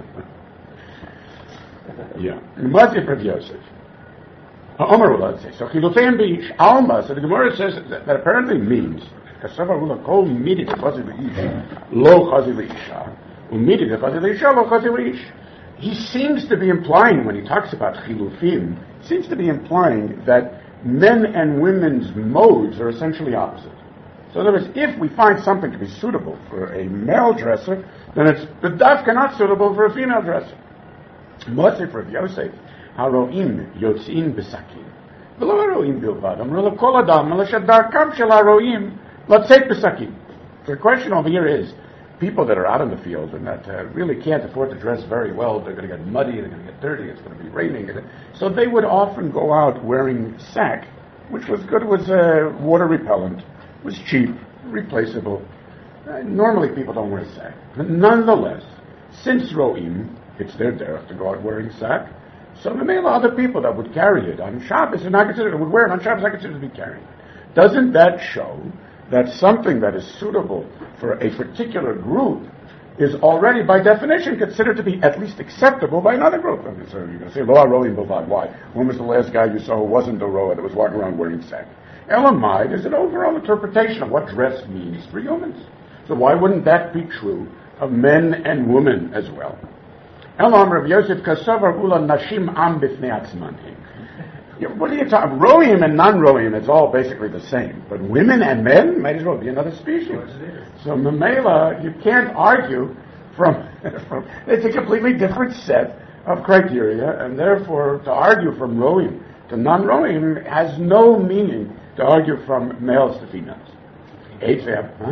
Yeah. Mazif Rav Yosef. Omer Ula says, so Chilufeim B'ish Alma, so the Gemara says that apparently means Kasavar Ula Kol Midi Chazi L'Ish Lo Chazi L'Isha Umidi Chazi L'Isha Lo Chazi L'Ish. He seems to be implying, when he talks about Chilufim, seems to be implying that men and women's modes are essentially opposite. So in other words, if we find something to be suitable for a male dresser, then it's the dafka not suitable for a female dresser. Motzi for Yosef, haroim yotzin besakin. V'lo haroim bilvad. Amru l'kol adam, l'shed darkam shel haroim, l'tzeit besakin. So the question over here is, people that are out in the field and that really can't afford to dress very well, they're going to get muddy, they're going to get dirty, it's going to be raining. So they would often go out wearing sack, which was good, was water repellent, was cheap, replaceable. Normally people don't wear sack. But nonetheless, since Ro'im, it's their derech to go out wearing sack, so the male other people that would carry it on Shabbos are not considered, would wear it on Shabbos, are considered to be carrying it. Doesn't that show that something that is suitable for a particular group is already, by definition, considered to be at least acceptable by another group? I mean, so you're going to say, Lo HaRoim Bilvad. Why? When was the last guy you saw who wasn't a Roa that was walking around wearing sack? Elamai is an overall interpretation of what dress means for humans. So why wouldn't that be true of men and women as well? Elam Rav Yosef Kasovar Ula Nashim Am Bifnei Atzman. What are you talking? Rohim and non-rohim, it's all basically the same. But women and men might as well be another species. So Mamela, you can't argue from it's a completely different set of criteria, and therefore to argue from rohim to non-rohim has no meaning to argue from males to females. Eight, huh?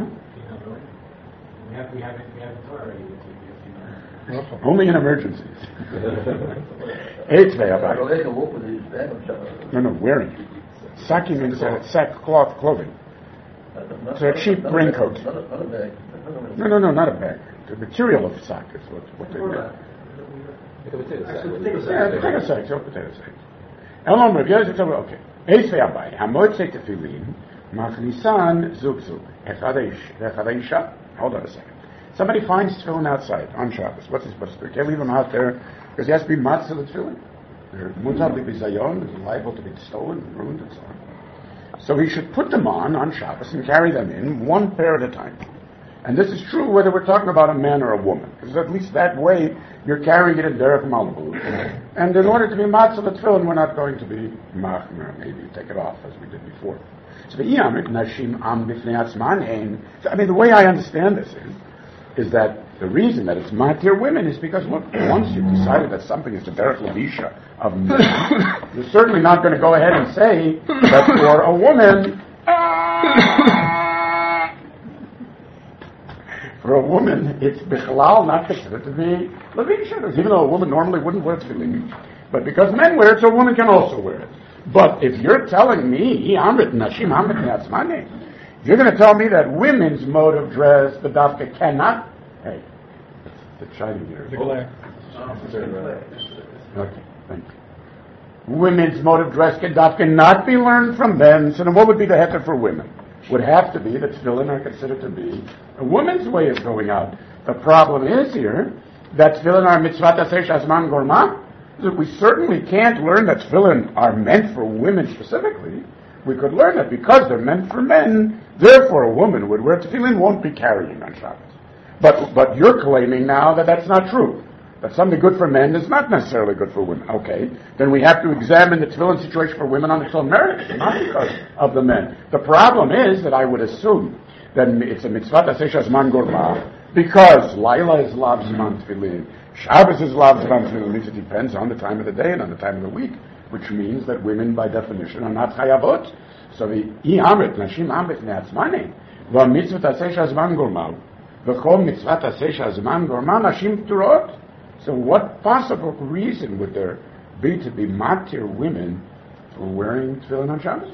We have authority. Only in emergencies. No, wearing. Saki means sackcloth clothing. It's a cheap raincoat. Not a bag. No, not a bag. The material of sack is what they mean. Potato sacks. Potato sacks. Elon Rav Yosef, okay. Eis ve'abai. Hamotze tefillin machnisan zug zug. Echad isha. Hold on a second. Somebody finds tefillin outside on Shabbos. What's he supposed to do? You can't leave him out there because he has to be matzah the tefillin. They're mutar b'bizayon, is liable to be stolen and ruined and so on. So he should put them on Shabbos and carry them in one pair at a time. And this is true whether we're talking about a man or a woman, because at least that way you're carrying it in derech malbut. And in order to be matzah the tefillin, we're not going to be machmer, maybe take it off as we did before. So the nashim am bifnei atzman ein. I mean, the way I understand this is that the reason that it's matir women is because, look, once you've decided that something is the derech levisha of men, you're certainly not going to go ahead and say that for a woman, it's bichlal not considered to be levisha, even though a woman normally wouldn't wear tefillin. But because men wear it, so a woman can also wear it. But if you're telling me, if you're going to tell me that women's mode of dress, the dafka cannot, hey, it's shining here. Okay, thank you. Women's mode of dress cannot be learned from men, so then what would be the heter for women? Would have to be that tefillin are considered to be a woman's way of going out. The problem is here that tefillin are mitzvat aseh shazman gorma. We certainly can't learn that tefillin are meant for women specifically. We could learn that because they're meant for men, therefore a woman would wear tefillin, won't be carrying on Shabbos. But you're claiming now that that's not true. That something good for men is not necessarily good for women. Okay, then we have to examine the tefillin situation for women on its own merits, not because of the men. The problem is that I would assume that it's a mitzvah aseh shazman gorma because Laila is lav zman tefillin, Shabbos is lav zman tefillin. Means it depends on the time of the day and on the time of the week, which means that women, by definition, are not chayavot. So the amrit nashim amrit neatzmane v'mitzvot aseh shazman gorma v'chol mitzvot aseh shazman gorma nashim pturot. So what possible reason would there be to be matir women for wearing tefillin on Shabbos?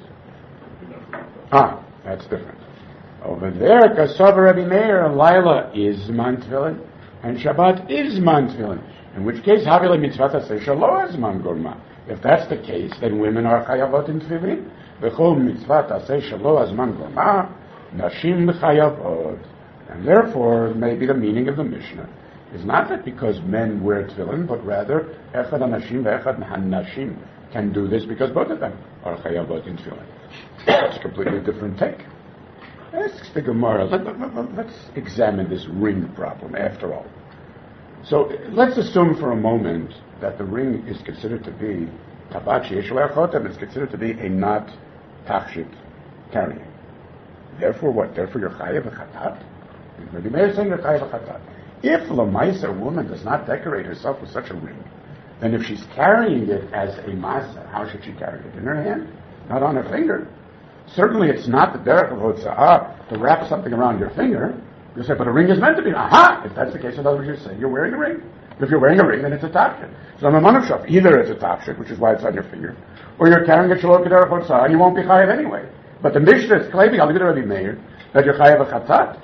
That's different. Over there, Kasav Rabbi Meir, Laila is man tefillin, and Shabbat is man tefillin. In which case, Havile mitzvah aseh shelo is man gorma. If that's the case, then women are chayavot in tefillin. V'chol mitzvah aseh shelo is man gorma, nashim chayavot. And therefore, maybe the meaning of the Mishnah is not that because men wear tefillin, but rather echad hanashim ve'echad hanashim can do this because both of them are chayavot in tefillin. That's a completely different take. Asks the Gemara, let's examine this ring problem after all. So let's assume for a moment that the ring is considered to be tabat sheyesh lo chotem, it's considered to be a not tachshit carrying. Therefore what? Therefore you're chayav v'chatat? Maybe Meir saying you're chayav v'chatat. If Lamaisa, a woman, does not decorate herself with such a ring, then if she's carrying it as a masa, how should she carry it? In her hand, not on her finger. Certainly it's not the derech of hotza'ah to wrap something around your finger. You say, but a ring is meant to be. Aha! If that's the case, in other words, you're saying you're wearing a ring. If you're wearing a ring, then it's a tafshit. So I'm a manavshaf. Either it's a tafshit, which is why it's on your finger, or you're carrying a shalok derech hotza'ah, and you won't be chayav anyway. But the Mishnah is claiming, I'll give it to Rabbi Meir, that you're chayav a chatat.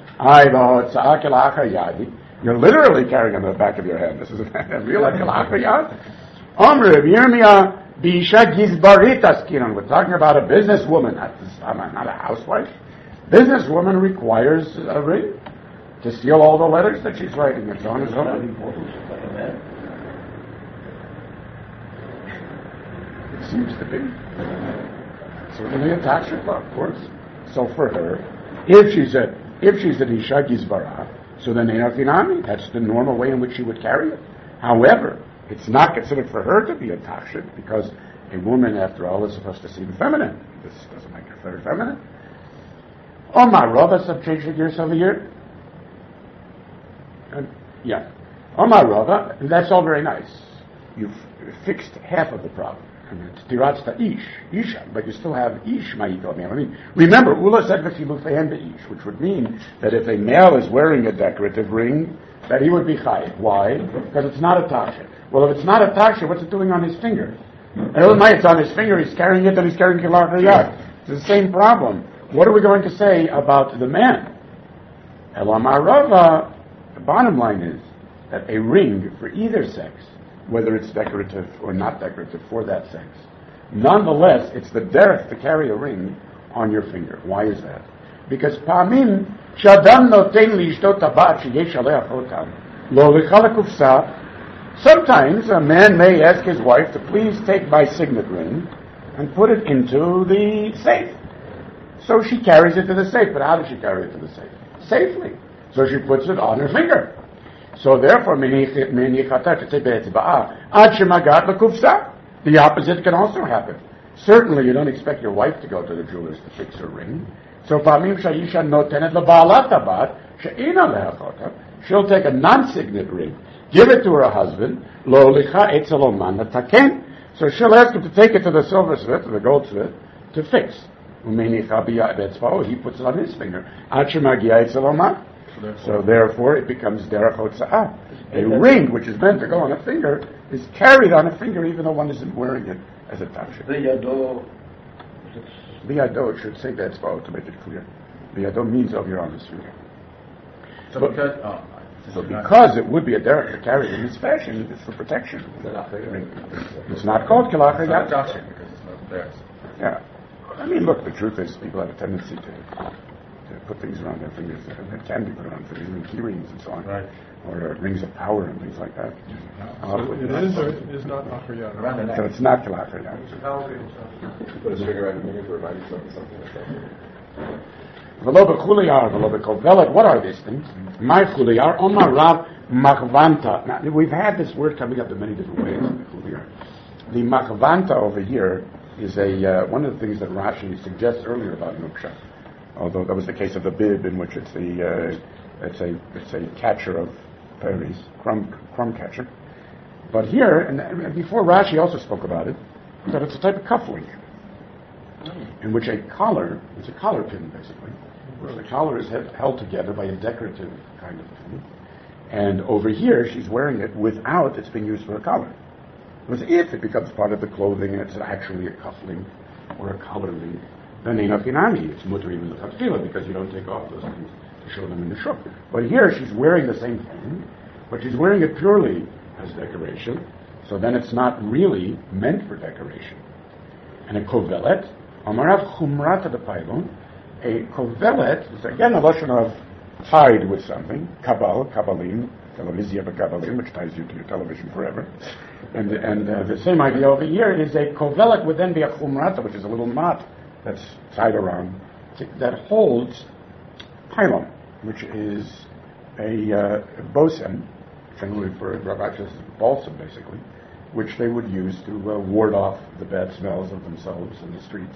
You're literally carrying it on the back of your hand. This is a real yad. We're talking about a businesswoman, not a housewife. Businesswoman requires a ring to seal all the letters that she's writing and so on and so on. It seems to be. Certainly a tafshit, of course. So for her, if she's an Isha Gizbara, so then Einafinami, that's the normal way in which she would carry it. However, it's not considered for her to be a tafshit because a woman, after all, is supposed to seem feminine. This doesn't make her very feminine. Omar Rava, some change the gears over here. Omar Rava, that's all very nice. You've fixed half of the problem. It's tiratz isha, but you still have ish ma'itomi. I mean, remember, Ula said v'chilufehem be'ish, which would mean that if a male is wearing a decorative ring, that he would be chayiv. Why? Because it's not a tafshit. Well, if it's not a tafshit, what's it doing on his finger? It's on his finger, he's carrying it, and he's carrying kilar hayat. It's the same problem. What are we going to say about the man? Elamar Rava, the bottom line is that a ring for either sex, whether it's decorative or not decorative for that sex, nonetheless, it's the derech to carry a ring on your finger. Why is that? Because pa'amim shadam noten lishtot tabat sheyesh alei achotam lo l'chala kufsa. Sometimes a man may ask his wife to please take my signet ring and put it into the safe. So she carries it to the safe. But how does she carry it to the safe? Safely. So she puts it on her finger. So therefore, the opposite can also happen. Certainly, you don't expect your wife to go to the jeweler's to fix her ring. So she'll take a non-signet ring, give it to her husband. So she'll ask him to take it to the silversmith, or the goldsmith, to fix. He puts it on his finger. So therefore, it becomes derech hotza'ah. A ring, which is meant to go on a finger, is carried on a finger, even though one isn't wearing it as a tafshit. Liyado, it should say be'etzba'o to make it clear. Liyado means over your on this finger. Because it would be a derech to carry it in this fashion, it's for protection. It's not called kilach hayat. Yeah. I mean, look, the truth is people have a tendency to put things around their fingers that can be put around fingers, even key rings and so on, right? Or rings of power and things like that. So it is or it is not achriyat. So it's not achriyat. Put a finger around your finger to remind you of something like that. What are these things? My chuliyar, Omar Rav machvanta. Now, we've had this word coming up in many different ways. The machvanta over here is one of the things that Rashi suggests earlier about nuksha. Although that was the case of the bib, in which it's a catcher of berries, crumb catcher. But here, and before Rashi also spoke about it, that it's a type of cufflink, in which it's a collar pin basically, where the collar is held together by a decorative kind of thing. And over here, she's wearing it without it's being used for a collar. Because if it becomes part of the clothing and it's actually a cufflink or a collar link, then Einafinami, it's mutter even the chatchila, because you don't take off those things to show them in the shuk. But here she's wearing the same thing, but she's wearing it purely as decoration, so then it's not really meant for decoration. And a kovelet, amarav chumrata de pailon, a kovelet is again a lotion of tied with something, kabalim, televizia b'kabalim, which ties you to your television forever. And the same idea over here is a kovelet would then be a chumrata, which is a little mat that's tied around, that holds pylon, which is a bosun, generally for Ravach's balsam, basically, which they would use to ward off the bad smells of themselves in the streets.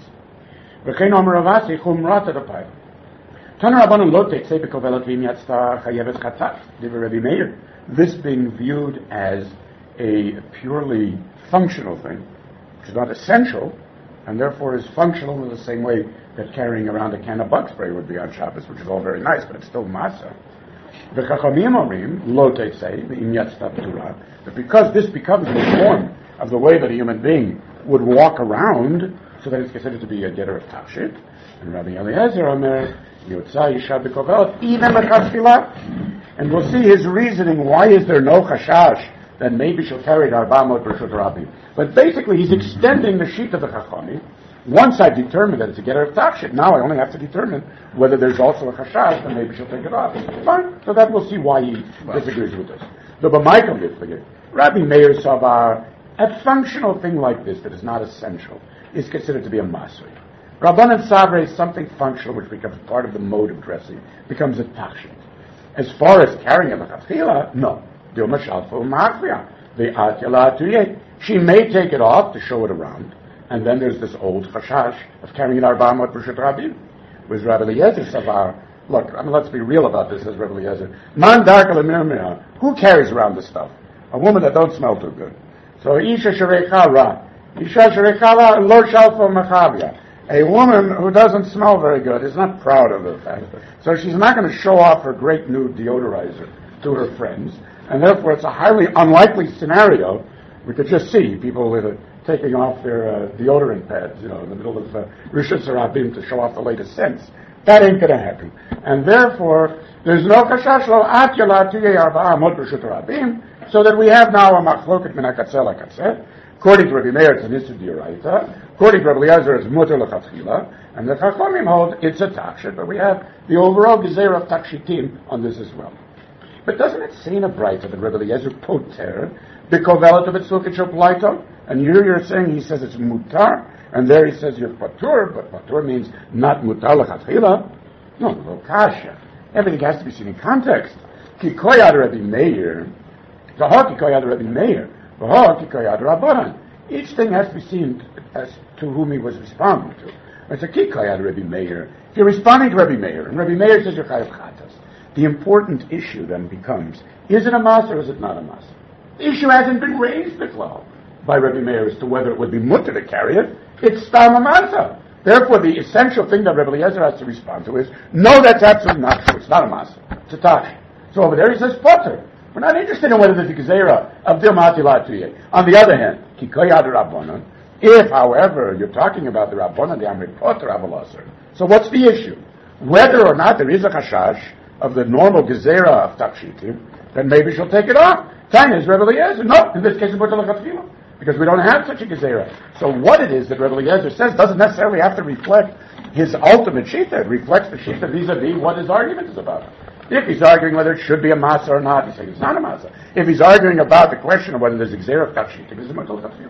This being viewed as a purely functional thing, which is not essential, and therefore is functional in the same way that carrying around a can of bug spray would be on Shabbos, which is all very nice, but it's still masa. The Chachamim Orim, lo tetzei, the Inyat Stav Torah, that because this becomes the form of the way that a human being would walk around, so that it's considered to be a getter of tafshit. And Rabbi Eliezer Omer, Yotzai Yisha B'Kovelet, even L'Chasfilah. And we'll see his reasoning, why is there no chashash that maybe she'll carry the 400 Reshut Rabim. But basically he's extending the sheet of the Chachamim. Once I've determined that it's a getter of tafshit, now I only have to determine whether there's also a chashash, then maybe she'll take it off. Fine. So that we'll see why he disagrees with this. The B'Maikom Giflige, Rabbi Meir Savar, a functional thing like this that is not essential is considered to be a masri. Rabbanan Savre is something functional which becomes part of the mode of dressing, becomes a tafshit. As far as carrying a mechafila, no. She may take it off to show it around, and then there's this old chashash of carrying an 400 Reshut Rabim. With Rabbi Eliezer Savar, look, let's be real about this, says Rabbi Eliezer. Man darka l'mirmira, who carries around this stuff? A woman that don't smell too good. So Isha Sharecha Ra. Isha Sharecha Ra lo shalfo machavia. A woman who doesn't smell very good is not proud of the fact. So she's not going to show off her great new deodorizer to her friends. And therefore it's a highly unlikely scenario. We could just see people with taking off their deodorant pads, in the middle of Reshut Rabim to show off the latest scents. That ain't going to happen. And therefore, there's no chashash lo atiyala tuyei 400 Reshut Rabim, so that we have now a machloket min hakatzeh lakatzeh. According to Rabbi Meir, it's an issur d'oraita. According to Rabbi Eliezer, it's muter l'chatchila. And the Chachamim hold it's a tachshit, but we have the overall gezer of takshitim on this as well. But doesn't it say in a brayta that Rabbi Eliezer poter b'kovelet of etzluket shel plaito? And here you're saying he says it's mutar, and there he says you're patur, but patur means not mutar l'chatchila. No kasha. Everything has to be seen in context. Ki koyad Rabbi Meir. Each thing has to be seen as to whom he was responding to. It's a kikayad Rabbi Meir. If you're responding to Rabbi Meir, and Rabbi Meir says you're chayav chatas, the important issue then becomes, is it a mas or is it not a mas? The issue hasn't been raised by Rabbi Meir as to whether it would be mutter to carry it. It's stam a masa. Therefore, the essential thing that Rabbi Eliezer has to respond to is, no, that's absolutely not true. It's not a masa. It's a tash. So over there he says potter. We're not interested in whether there's a gezerah of Dilmati Latuye. On the other hand, Kikoyad Rabbanon, if, however, you're talking about the Rabbanon, the Amrit Potter Avalaser, so what's the issue? Whether or not there is a chashash of the normal gezerah of Takshitim, then maybe she'll take it off. Tanya is Rebbe Eliezer. No, in this case it's Potter Lachatfila, because we don't have such a gezerah. So what it is that Rebbe Eliezer says doesn't necessarily have to reflect his ultimate shita. It reflects the shita vis-a-vis what his argument is about. If he's arguing whether it should be a masa or not, he's saying it's not a masa. If he's arguing about the question of whether there's a gzera of tafshit, it's a mutal tafshit.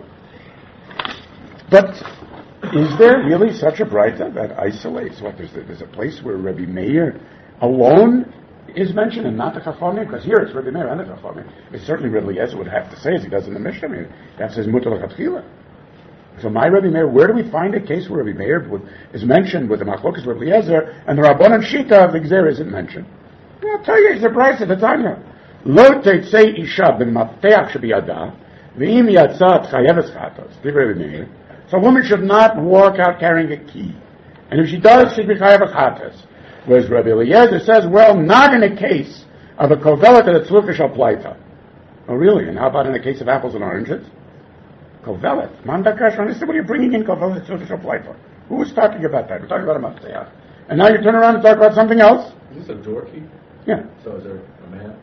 But is there really such a brayta that isolates what? There's a place where Rabbi Meir alone is mentioned and not the Chachamim? Because here it's Rabbi Meir and the Chachamim. It's certainly Rabbi Eliezer would have to say, as he does in the Mishnah, that says mutal tafshila. So my Rabbi Meir, where do we find a case where Rabbi Meir is mentioned with the machlokas Rabbi Eliezer and the Rabbanan Shita of the gzera isn't mentioned? I'll tell you, it's a price at the Tanya. Lo tetzei isha b'mafteach shebiyada v'im yatzat chayeves chatos. So a woman should not walk out carrying a key. And if she does, she'd be chayeves chatos. Whereas Rabbi Eliezer says, well, not in a case of a kovelet that's tzluka shel plaita. Oh, really? And how about in a case of apples and oranges? Kovelet. Mandakash, what are you bringing in kovelet that's tzluka shel plaita? Who was talking about that? We're talking about a mafteach. And now you turn around and talk about something else? Is this a door key? Yeah. So is there a man?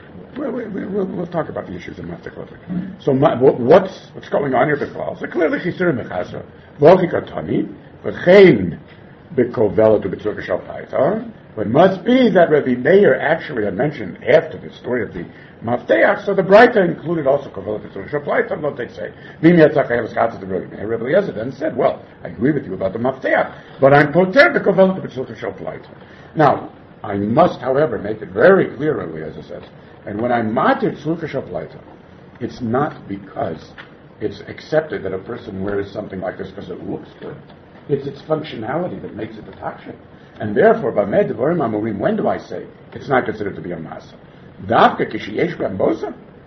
We'll talk about the issues in Matzah. So what's going on here? So clearly Chisur Mechasa, V'Ochikatani, V'Chein B'Kovela to B'Tzurka Shalpaita. But it must be that Rabbi Meir actually had mentioned after the story of the Mafteach, so the Braita included also Kovela to B'Tzurka Shalpaita, not they say, Mimi Yatzach Hayavas Chatzah to Rabbi Meir. Rabbi Eliezer then said, well, I agree with you about the Mafteach, but I'm poter the Kovela to B'Tzurka Shalpaita. Now, I must, however, make it very clear, Rabbi Eliezer says, and when I'm matir tzluka shel plaita, it's not because it's accepted that a person wears something like this because it looks good. It's its functionality that makes it a takshin. And therefore, b'med devarim amurim, when do I say it's not considered to be a masa? Davka kishiyesh b'ambosa?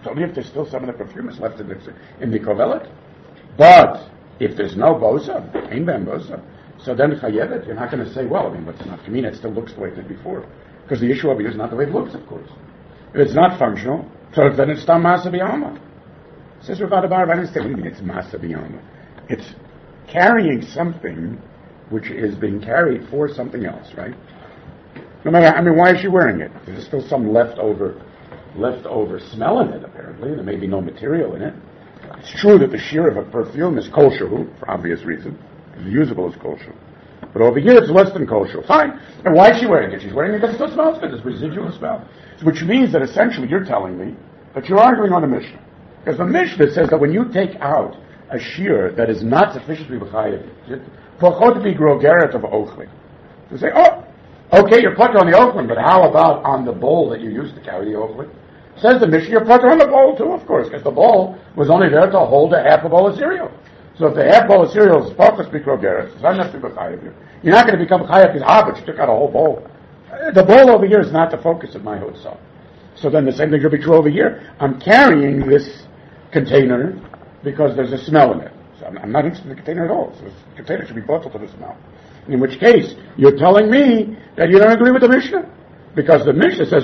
It's only if there's still some of the perfume left in the kovelet. But if there's no bosa, ain't ben bosa, so then chayevet, you're not going to say, well, I mean, what's not kamina? It still looks the way it did before, because the issue over here is not the way it looks, of course. If it's not functional, so then it's tam masa b'yama. Says Rav Adabar, I understand what do you mean it's masa b'yama. It's carrying something which is being carried for something else, right? No matter, I mean, why is she wearing it? There's still some leftover smell in it, apparently. There may be no material in it. It's true that the shear of a perfume is kosher, for obvious reason. It's usable as kosher. But over here it's less than kosher. Fine. And why is she wearing it? She's wearing it because it still smells good. There's residual smell. Which means that essentially you're telling me that you're arguing on the Mishnah. Because the Mishnah says that when you take out a shear that is not sufficiently b'chayev, pochot be grogeret of ochli. You say, oh, okay, you're putter on the ochli, but how about on the bowl that you used to carry the ochli? Says the Mishnah, you're putter on the bowl too, of course, because the bowl was only there to hold a half a bowl of cereal. So if the half bowl of cereal is pochot be grogeret, it's not necessarily b'chayev. You're not going to become chayev because but you took out a whole bowl. The bowl over here is not the focus of my hotzah. So then the same thing should be true over here. I'm carrying this container because there's a smell in it. So I'm not interested in the container at all. So the container should be bottled to the smell. In which case, you're telling me that you don't agree with the Mishnah. Because the Mishnah says,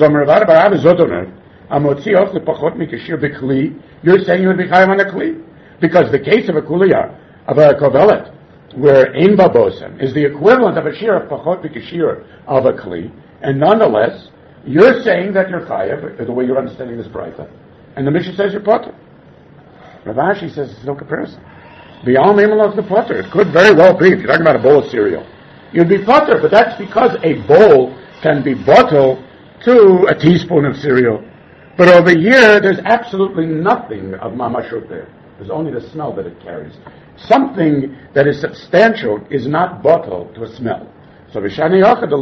you're saying you would be chayav on a kli. Because the case of a kuliya, of a kovelet, where ein babosan is the equivalent of a shear of pachot mikashir of a kli, and nonetheless, you're saying that you're chayav, the way you're understanding this brayta, and the Mishnah says you're potter. Rav Ashi says it's no comparison. Beyond of the potter, it could very well be, if you're talking about a bowl of cereal, you'd be potter, but that's because a bowl can be bottled to a teaspoon of cereal. But over here, there's absolutely nothing of mamashut there. There's only the smell that it carries. Something that is substantial is not bottled to a smell. So there's no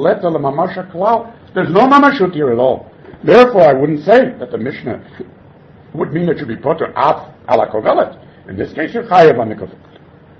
mamashut here at all. Therefore, I wouldn't say that the Mishnah would mean that you be potter af ala kovelet. In this case, you're chayav on the kovelet.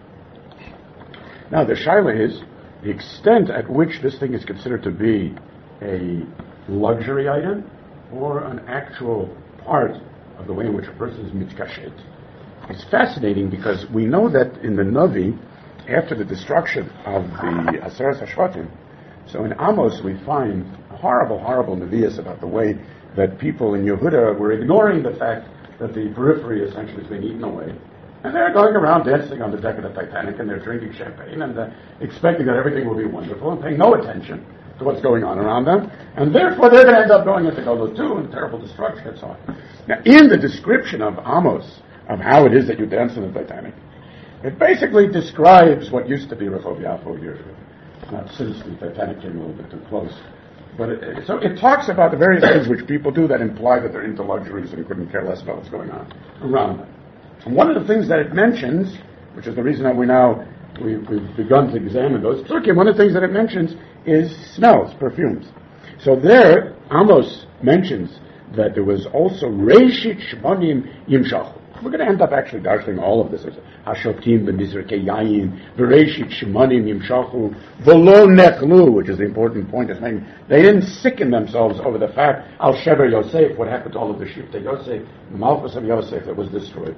Now, the shaila is the extent at which this thing is considered to be a luxury item or an actual part of the way in which a person is mitkashet. It's fascinating because we know that in the Navi, after the destruction of the Aseret HaShvatim, so in Amos we find horrible Nevi'as about the way that people in Yehuda were ignoring the fact that the periphery essentially is being eaten away. And they're going around dancing on the deck of the Titanic and they're drinking champagne and expecting that everything will be wonderful and paying no attention to what's going on around them. And therefore they're going to end up going into Golot 2 and terrible destruction and so on. Now, in the description of Amos, of how it is that you dance on the Titanic, it basically describes what used to be Rehov Yafo years ago. Not since the Titanic came a little bit too close. But so it talks about the various things which people do that imply that they're into luxuries and couldn't care less about what's going on around them. And one of the things that it mentions, which is the reason that we've begun to examine those, one of the things that it mentions is smells, perfumes. So there, Amos mentions that there was also Reishit Shmonim Yimshach. We're going to end up actually darshaling all of this. Hashotim b'mizrkei yayin, v'reishit shemanim yimshachu, v'lo nechlu, which is the important point. They didn't sicken themselves over the fact, al shever Yosef, what happened to all of the Shiftei Yosef, the Malchus of Yosef that was destroyed.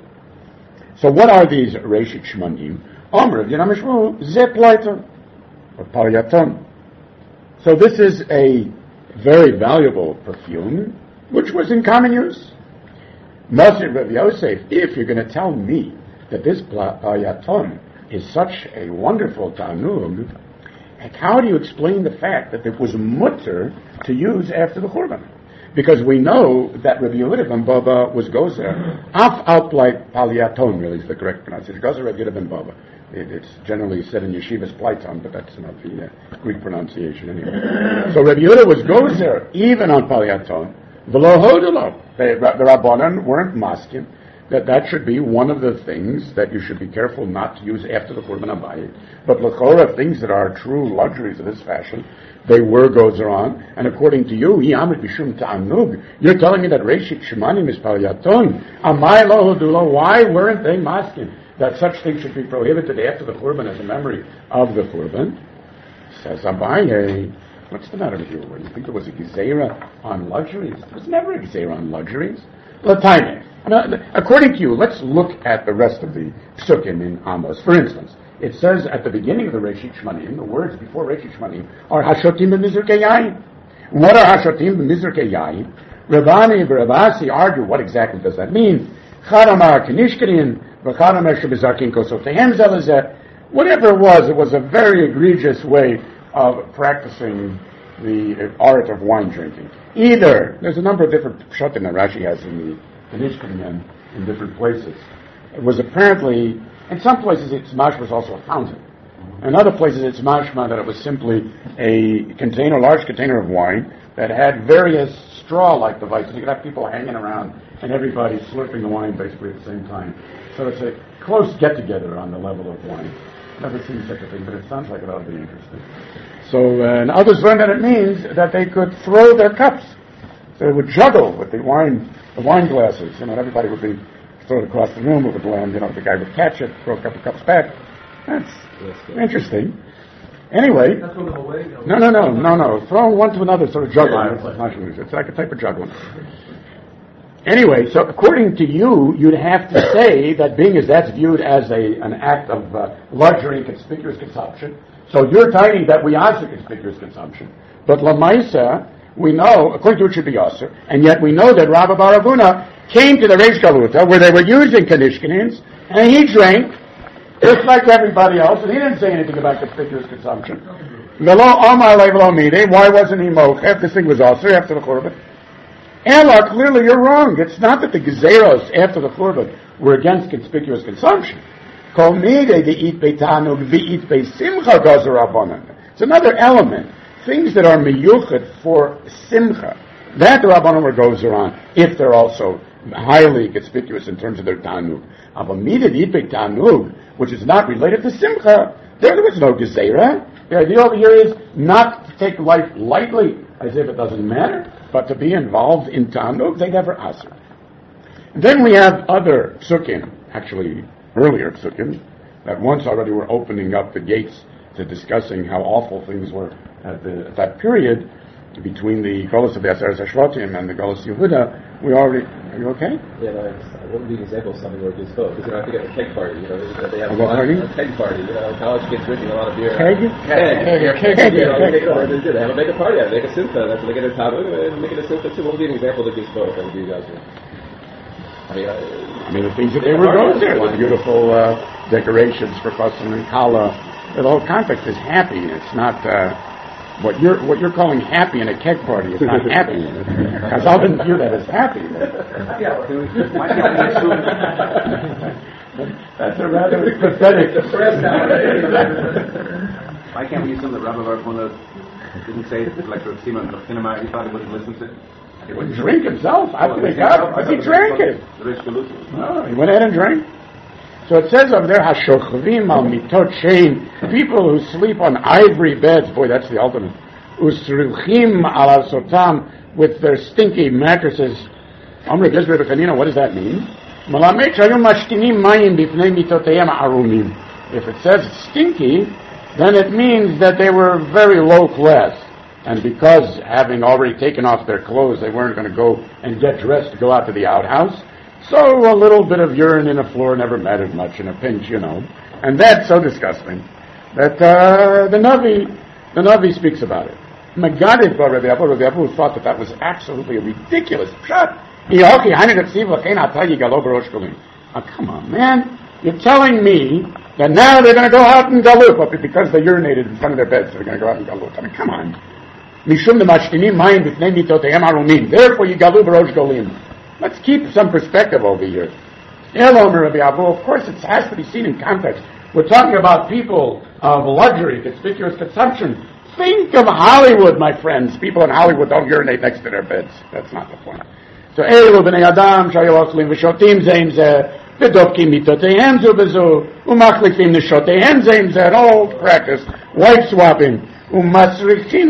So what are these reishit shemanim? Omer, Yinamishmu, ze plaita, or paryaton. So this is a very valuable perfume, which was in common use. Masir Rav Yosef, if you're going to tell me that this Payaton is such a wonderful Tanug, how do you explain the fact that it was mutter to use after the Churban? Because we know that Rav Yehuda ben Baba was Gozer. Af Alplai Paliaton really is the correct pronunciation. Gozer Rav Yehuda ben Baba. It's generally said in yeshivas Plaiton, but that's not the Greek pronunciation anyway. So Rav Yehuda was Gozer even on Paliaton. V'lo hodelo. The Rabbanan weren't masking that should be one of the things that you should be careful not to use after the Churban Abayit. But l'chora, things that are true luxuries of this fashion, they were gozer on. And according to you, you're telling me that Reishit Shemanim is Palyaton. Amai lo hodulo. Why weren't they masking that such things should be prohibited after the Churban as a memory of the Churban? Says Abaye, What's the matter with you? You think there was a gezerah on luxuries? There was never a gezerah on luxuries. L'taime. According to you, let's look at the rest of the psukim in Amos. For instance, it says at the beginning of the Reshit Shmanim, the words before Reshit Shmanim are Hashotim b'mizrkei yayin. What are Hashotim b'mizrkei yayin? Ravani and Ravasi argue what exactly does that mean. Charamar Kanishkarin, V'charamar Shabizarkin Kosotehem Zelazeh. Whatever it was a very egregious way of practicing the art of wine drinking. Either, there's a number of different pshatim that Rashi has in the Kanishkarin in different places. It was apparently, in some places its mashma was also a fountain. In other places it's mashma that it was simply a large container of wine that had various straw-like devices. You could have people hanging around and everybody slurping the wine basically at the same time. So it's a close get-together on the level of wine. Never seen such a thing, but it sounds like it ought to be interesting. So, and others learned that it means that they could throw their cups. So they would juggle with the wine glasses. Everybody would be thrown across the room. It would land, the guy would catch it, throw a couple cups back. That's interesting. Anyway, no. Throw one to another, sort of juggling. It's like a type of juggling. Anyway, so according to you, you'd have to say that that's viewed as an act of luxury and conspicuous consumption. So you're telling that we ask conspicuous consumption. But Lamaisa, we know, according to it should be Aser, and yet we know that Rabbi Baravuna came to the Reish Galuta where they were using Kanishkanins, and he drank just like everybody else, and he didn't say anything about conspicuous consumption. Why wasn't he mochef? This thing was Aser after the Churban. Ella, clearly you're wrong. It's not that the gezeros after the Churban were against conspicuous consumption. It's another element. Things that are miyuchet for simcha. That the Rabbanim were gozer on, if they're also highly conspicuous in terms of their tanug. Tanug, which is not related to simcha, there was no gezerah. The idea over here is not to take life lightly, as if it doesn't matter, but to be involved in tanug. They never asked. Then we have other psukim, actually earlier psukim, that once already were opening up the gates to discussing how awful things were at that period between the Golos of the Aseres HaShvatim and the Golos Yehuda. Are you okay? Yeah, no, I wouldn't be an example of something where it's both. Because I think at a keg party, they have a keg party. College kids drinking a lot of beer. Keg. They have a make a party out of it, make a simcha. That's what they get a top and make it a simcha too. What would be an example that gives both? That would be you guys. I mean, the things that they were going there, the beautiful decorations for Chassan and Kala. The whole context is happy. It's not what you're calling happy in a keg party. It's not happy. Because I didn't view that as happy. That's a rather pathetic. Why can't we assume that Rabbi Baravuna didn't say like Rav Simon of cinema? He thought he wouldn't listen to it. He wouldn't drink himself. After he got it, he drank it. No, he went ahead and drank. So it says over there, Hashochavim al mitot shein, people who sleep on ivory beds. Boy, that's the ultimate. Usruchim al asotam, with their stinky mattresses. Amr Gezber B'Chanina, what does that mean? Malamet shayum mashtinim mayim b'pnei mitotayim arumim. If it says stinky, then it means that they were very low class. And because having already taken off their clothes, they weren't going to go and get dressed to go out to the outhouse. So a little bit of urine in the floor never mattered much in a pinch, And that's so disgusting that the Navi speaks about it. Megadit by Rabbi Abu thought that was absolutely a ridiculous shot. Oh, come on, man. You're telling me that now they're going to go out and galut, but because they urinated in front of their beds, they're going to go out and galut. I mean, come on. Therefore, you galu b'rosh golim. Let's keep some perspective over here. Of course, it has to be seen in context. We're talking about people of luxury, conspicuous consumption. Think of Hollywood, my friends. People in Hollywood don't urinate next to their beds. That's not the point. So, Elu b'nei Adam, shayu ochlim v'shotim zeim zeh, v'dovkim mitoteihem zu b'zu, u'machlifim neshoteihem zeim zeh, an old practice, wife swapping. Talking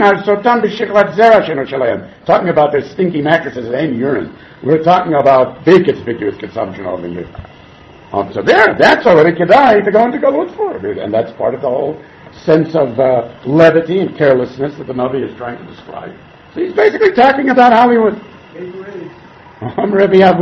about their stinky mattresses and urine. We're talking about big conspicuous consumption over here. So that's already kedai to go into galut for. And that's part of the whole sense of levity and carelessness that the Navi is trying to describe. So he's basically talking about Hollywood. There's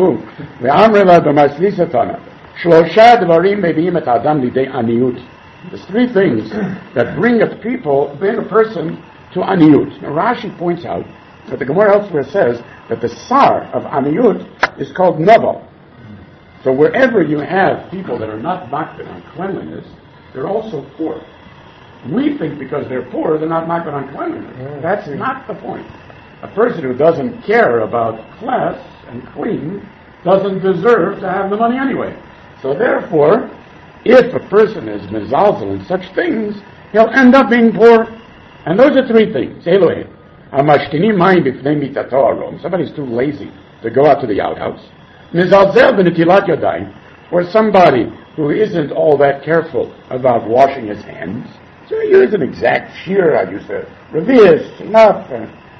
three things that bring a person to aniyut. Now Rashi points out that the Gemara elsewhere says that the sar of aniyut is called novel. So wherever you have people that are not makbid on cleanliness, they're also poor. We think because they're poor, they're not makbid on cleanliness. That's not the point. A person who doesn't care about class and clean doesn't deserve to have the money anyway. So therefore, if a person is mezalzel in such things, he'll end up being poor. And those are three things. Elohim. Somebody's too lazy to go out to the outhouse. Or somebody who isn't all that careful about washing his hands. So he isn't exact shear, I use the revius, enough.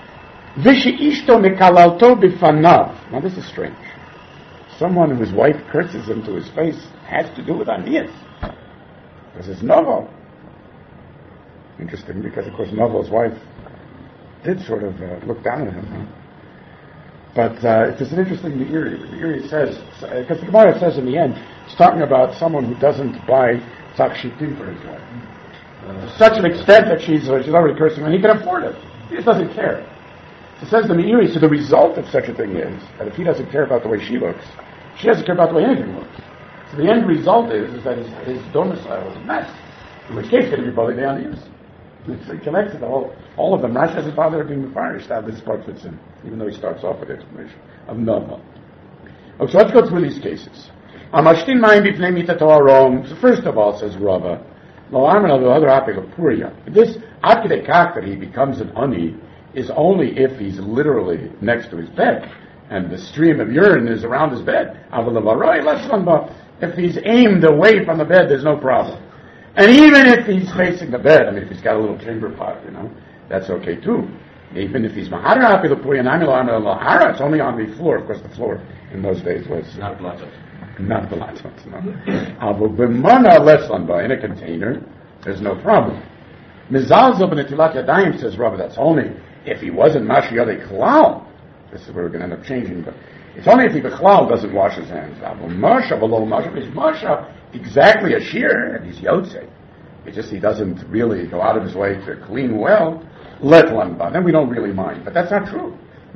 Now this is strange. Someone whose wife curses him to his face has to do with aniyas. Because it's novel. Interesting, because of course Novel's wife did sort of look down at him. Huh? But it's an interesting Meiri. Meiri says, because the Gemara says in the end, it's talking about someone who doesn't buy takshitim for his wife. To such an extent that she's already cursing him, and he can afford it. He just doesn't care. It says the Meiri, so the result of such a thing is that if he doesn't care about the way she looks, she doesn't care about the way anything looks. So the end result is that his domicile is a mess. In which case, it'll be probably the onions. So he collects it all of them. Rashi doesn't bother being mefarish how this part fits in, even though he starts off with the explanation of Novel. Okay, so let's go through these cases. So first of all, says Rava, this akidekak that he becomes an ani is only if he's literally next to his bed and the stream of urine is around his bed. If he's aimed away from the bed, there's no problem. And even if he's facing the bed, I mean, if he's got a little chamber pot, that's okay too. Even if he's mahara it's only on the floor. Of course, the floor in those days was not balatot. Not balatot, no. In a container, there's no problem. Mizalzel b'netilat yadayim, says Rabbi, that's only if he wasn't mashi yadei klal. This is where we're going to end up changing, but it's only if he b'klal doesn't wash his hands. Masha, exactly a shear, and he's yotze. It's just he doesn't really go out of his way to clean well. Let one, then we don't really mind. But that's not true.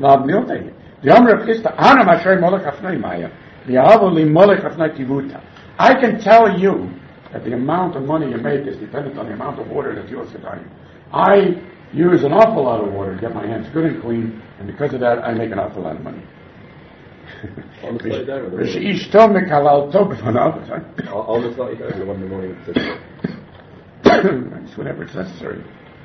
I can tell you that the amount of money you make is dependent on the amount of water that you're supplying. I use an awful lot of water to get my hands good and clean, and because of that, I make an awful lot of money. All this one in the morning. Whenever it's necessary.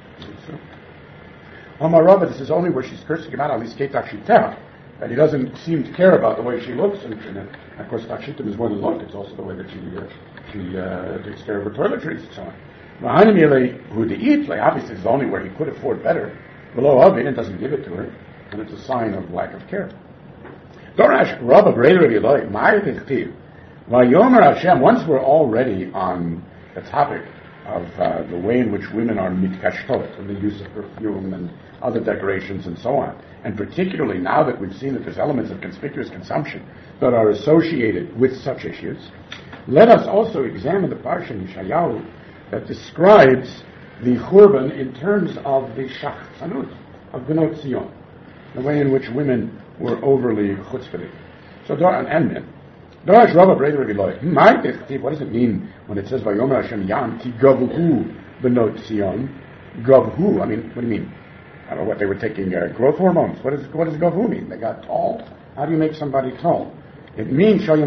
Rabba, this is only where she's cursing him out, at least that he doesn't seem to care about the way she looks, and of course takshitim is more than look, it's also the way that she takes care of her toiletries and so on. Obviously it's only where he could afford better. Below of it, and doesn't give it to her, and it's a sign of lack of care. Dorash Rabba greater like Vayomer Hashem, once we're already on the topic of the way in which women are mitkashtot, and the use of perfume and other decorations and so on, and particularly now that we've seen that there's elements of conspicuous consumption that are associated with such issues, let us also examine the parsha in Yeshayahu that describes the Churban in terms of the shachtzanut of Bnot Zion, the way in which women were overly chutzpahdik. So, and men. What does it mean when it says Vayomer Hashem Yam Ki Gavhu Bnot Zion? Gavhu. I mean, what do you mean? I don't know what they were taking growth hormones. What does Gavhu mean? They got tall. How do you make somebody tall? It means It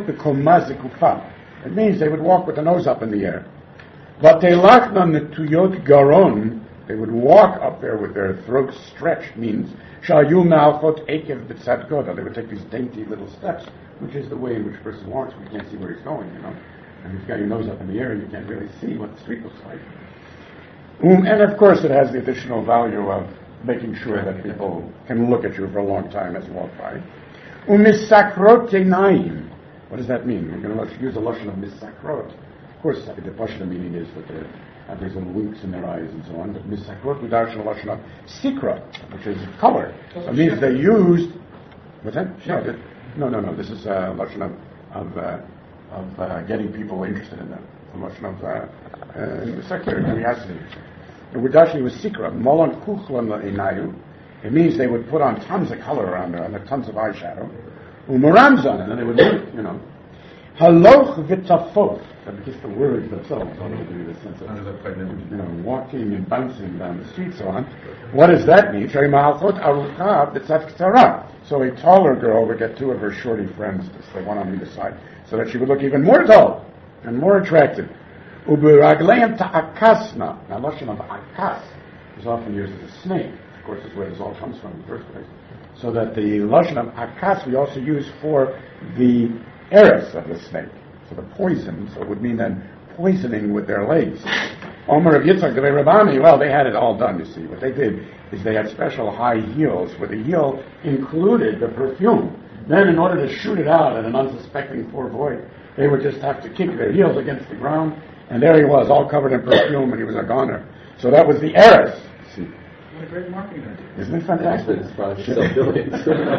means they would walk with the nose up in the air. Vatelachna Netuyot Garon. They would walk up there with their throats stretched. Means Shayu Malchot Ekev B'tzad Goda. They would take these dainty little steps, which is the way in which a person walks. We can't see where he's going, And you've got your nose up in the air, and you can't really see what the street looks like. And of course, it has the additional value of making sure that people can look at you for a long time as you walk by. Umisakrot tenaim. What does that mean? We're going to use the lashon of misakrot. Of course, the Pashto meaning is that have these little winks in their eyes and so on. But Misakrot Udarshan Lashon of Sikra, which is color. It means they used. What's that? No. This is Lashon of getting people interested in them. The Lashon of secular curiosity. The Udarshan was Sikra. Molon Kuchlan Einayu. It means they would put on tons of color around there, and tons of eyeshadow. Umaramzon, and then they would look, Haloch v'tafot. Just the words themselves don't give you the sense of, walking and bouncing down the street, so on. What does that mean? So a taller girl would get two of her shorty friends to stay one on either side, so that she would look even more tall and more attractive. Uberagleim ta'akasna. Now, Lashon of akas is often used as a snake. Of course, is where this all comes from in the first place. So that the Lashon of akas we also use for the eris of the snake. So the poison, so it would mean then poisoning with their legs. Omer of Yitzchak, the Rabbani, well, they had it all done, you see. What they did is they had special high heels, where the heel included the perfume. Then in order to shoot it out at an unsuspecting poor boy, they would just have to kick their heels against the ground, and there he was, all covered in perfume, and he was a goner. So that was the eris. See. What a great marketing idea. Isn't it fantastic? It's probably self-billions.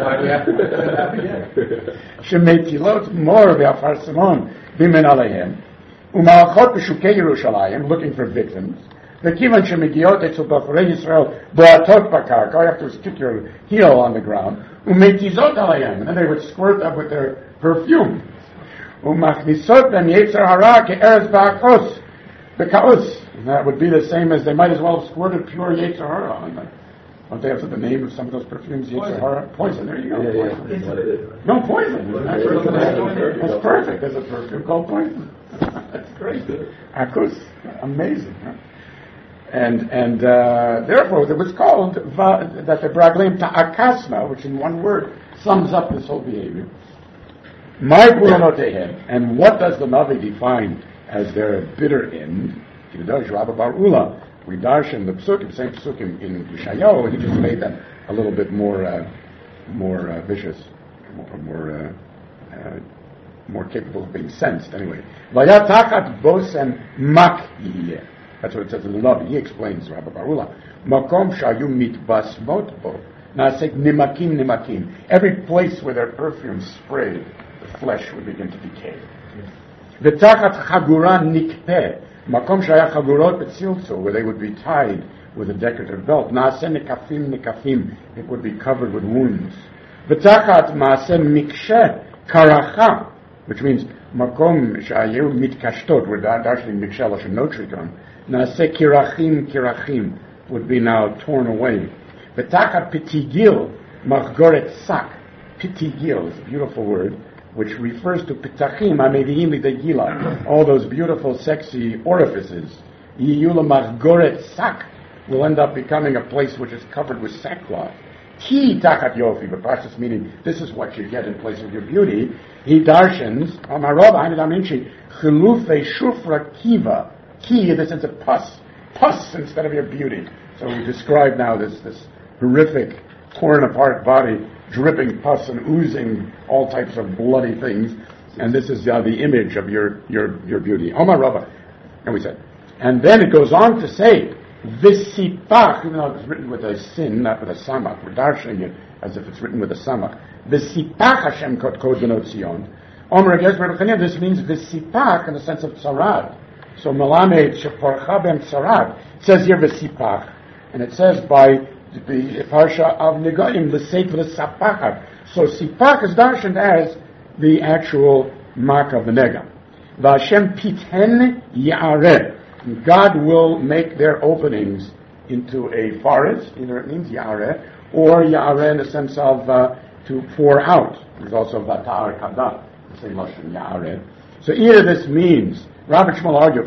Shemetilot mor ve'afarsamon bimen aleihem u'malachot b'shukei Yerushalayim, looking for victims. V'kivan shemegiot etzel b'chorei Yisrael bo'atot b'karka, all you have to do is kick your heel on the ground. U'metizot aleihem, and then they would squirt up with their perfume. U'machnisot b'em yetzer hara ke'eretz ba'akos b'kaos. And that would be the same as they might as well have squirted pure Yetzer Hara on them. Don't they have the name of some of those perfumes? Yetzer Hara? Poison. There you go. Poison. No, poison. That's perfect. There's a perfume called poison. That's great. Akus. Amazing. Huh? And therefore, it was called that the Braglim Ta'akasna, which in one word sums up this whole behavior. My Puranotehen. And what does the Navi define as their bitter end? We darshan the psukim, same psukim in Yeshayahu, he just made them a little bit more vicious, more capable of being sensed. Anyway, vayatachat bosem mak yiyeh. That's what it says in the Navi. He explains Rabbi Barula. Makom shayu mitbasmot bo nasek nimakim. Every place where their perfume sprayed, the flesh would begin to decay. V'tachat chagura nikpeh. Makom shayach chagurot betziltzu, where they would be tied with a decorative belt. Naaseh nikafim, it would be covered with wounds. V'tachat maaseh miksheh karacha, which means makom shayu mitkashtot, we're darshaning miksheh lashon notrikon. Naaseh kirachim would be now torn away. V'tachat pitigil machgoret sak. Pitigil is a beautiful word, which refers to pitachim amediim lidegila, all those beautiful, sexy orifices. Yiyula margoret sak will end up becoming a place which is covered with sackcloth. Ki tachat yofi, but Pashtus meaning this is what you get in place of your beauty. He darshans amarov hanidaminchi chilufe shufra kiva. Ki in the sense of pus instead of your beauty. So we describe now this horrific, torn apart body, dripping pus and oozing all types of bloody things, and this is the image of your beauty. Omar Rabba, and we said, and then it goes on to say, Visipach, even though it's written with a sin, not with a samach, we're darshaning it as if it's written with a samach. Visipach Hashem kod benot Zion. Omar Rabbi, this means Visipach in the sense of tzarad. So Melamed sheporcha ben tzarad. It says here Visipach, and it says by the parsha of Negoim, the Sefer Sapachar. So Sipach is darshaned as the actual mark of the Nega. V'Hashem piten ya'areh. God will make their openings into a forest. Either it means ya'areh, or ya'areh in the sense of to pour out. There's also vata'ar kadah, the same lashon ya'areh. So either this means, Rabbi Shmuel argued,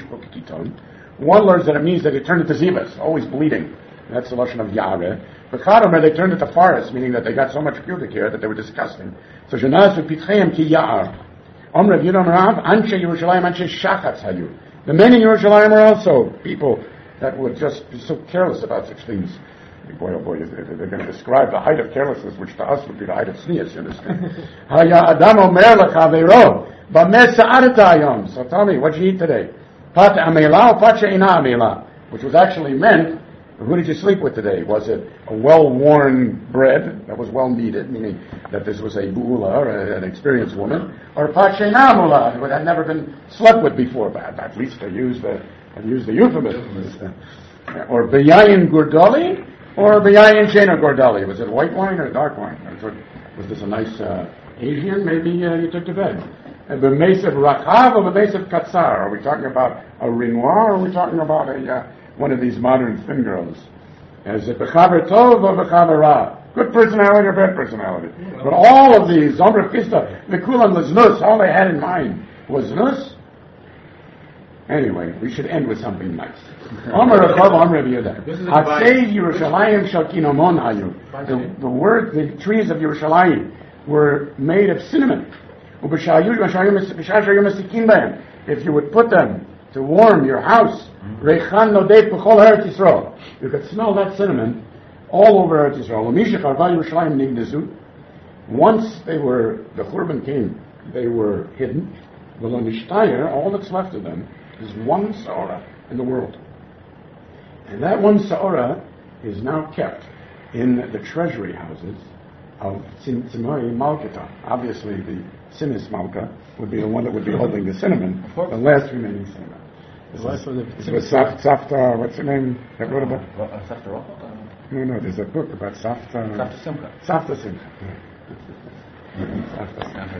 one learns that it means that it turned into zivas, always bleeding. That's the lashon of Ya'areh. But Chadomer, they turned into forests, meaning that they got so much pubic hair that they were disgusting. So Shanasu Pitcheim Ki Ya'ar. Omrav Yidom Rav, Anshe Yerushalayim, Anshe Shachatz Hayu. The men in Yerushalayim are also people that would just be so careless about such things. Boy, oh boy, they're going to describe the height of carelessness, which to us would be the height of sneers, you understand? Haya Adam Omer Lecha Ve'ro, Bameh Sa'adata Hayom. So tell me, what did you eat today? Pat amela, pat she'ina amela, which was actually meant, who did you sleep with today? Was it a well-worn bread that was well kneaded, meaning that this was a bu'ula, or an experienced woman, or pat she'ina amela, who had never been slept with before? But at least they used the euphemism. Or beyayin gurdali, or beyayin shena gurdali. Was it white wine or dark wine? Was this a nice Asian? Maybe you took to bed. B'meisav rakav or b'meisav katsar? Are we talking about a Renoir, or are we talking about one of these modern thin girls? Is it b'chaver tov or b'chaver ra? Good personality or bad personality? But all of these, Zomra Kista, Mikulam Laznus, all they had in mind was Znus. Anyway, we should end with something nice. The trees of Yerushalayim were made of cinnamon. If you would put them to warm your house, you could smell that cinnamon all over Eretz Yisrael. Once the Churban came, they were hidden. All that's left of them is one Sa'orah in the world. And that one Sa'orah is now kept in the treasury houses of Tzimtzimai Malkata. Obviously, the Sinis Malka would be the one that would be holding the cinnamon, the last remaining cinnamon. This was Safta, what's her name? That wrote about? Safta. No, there's a book about Safta. Safta Simcha. Safta Simcha.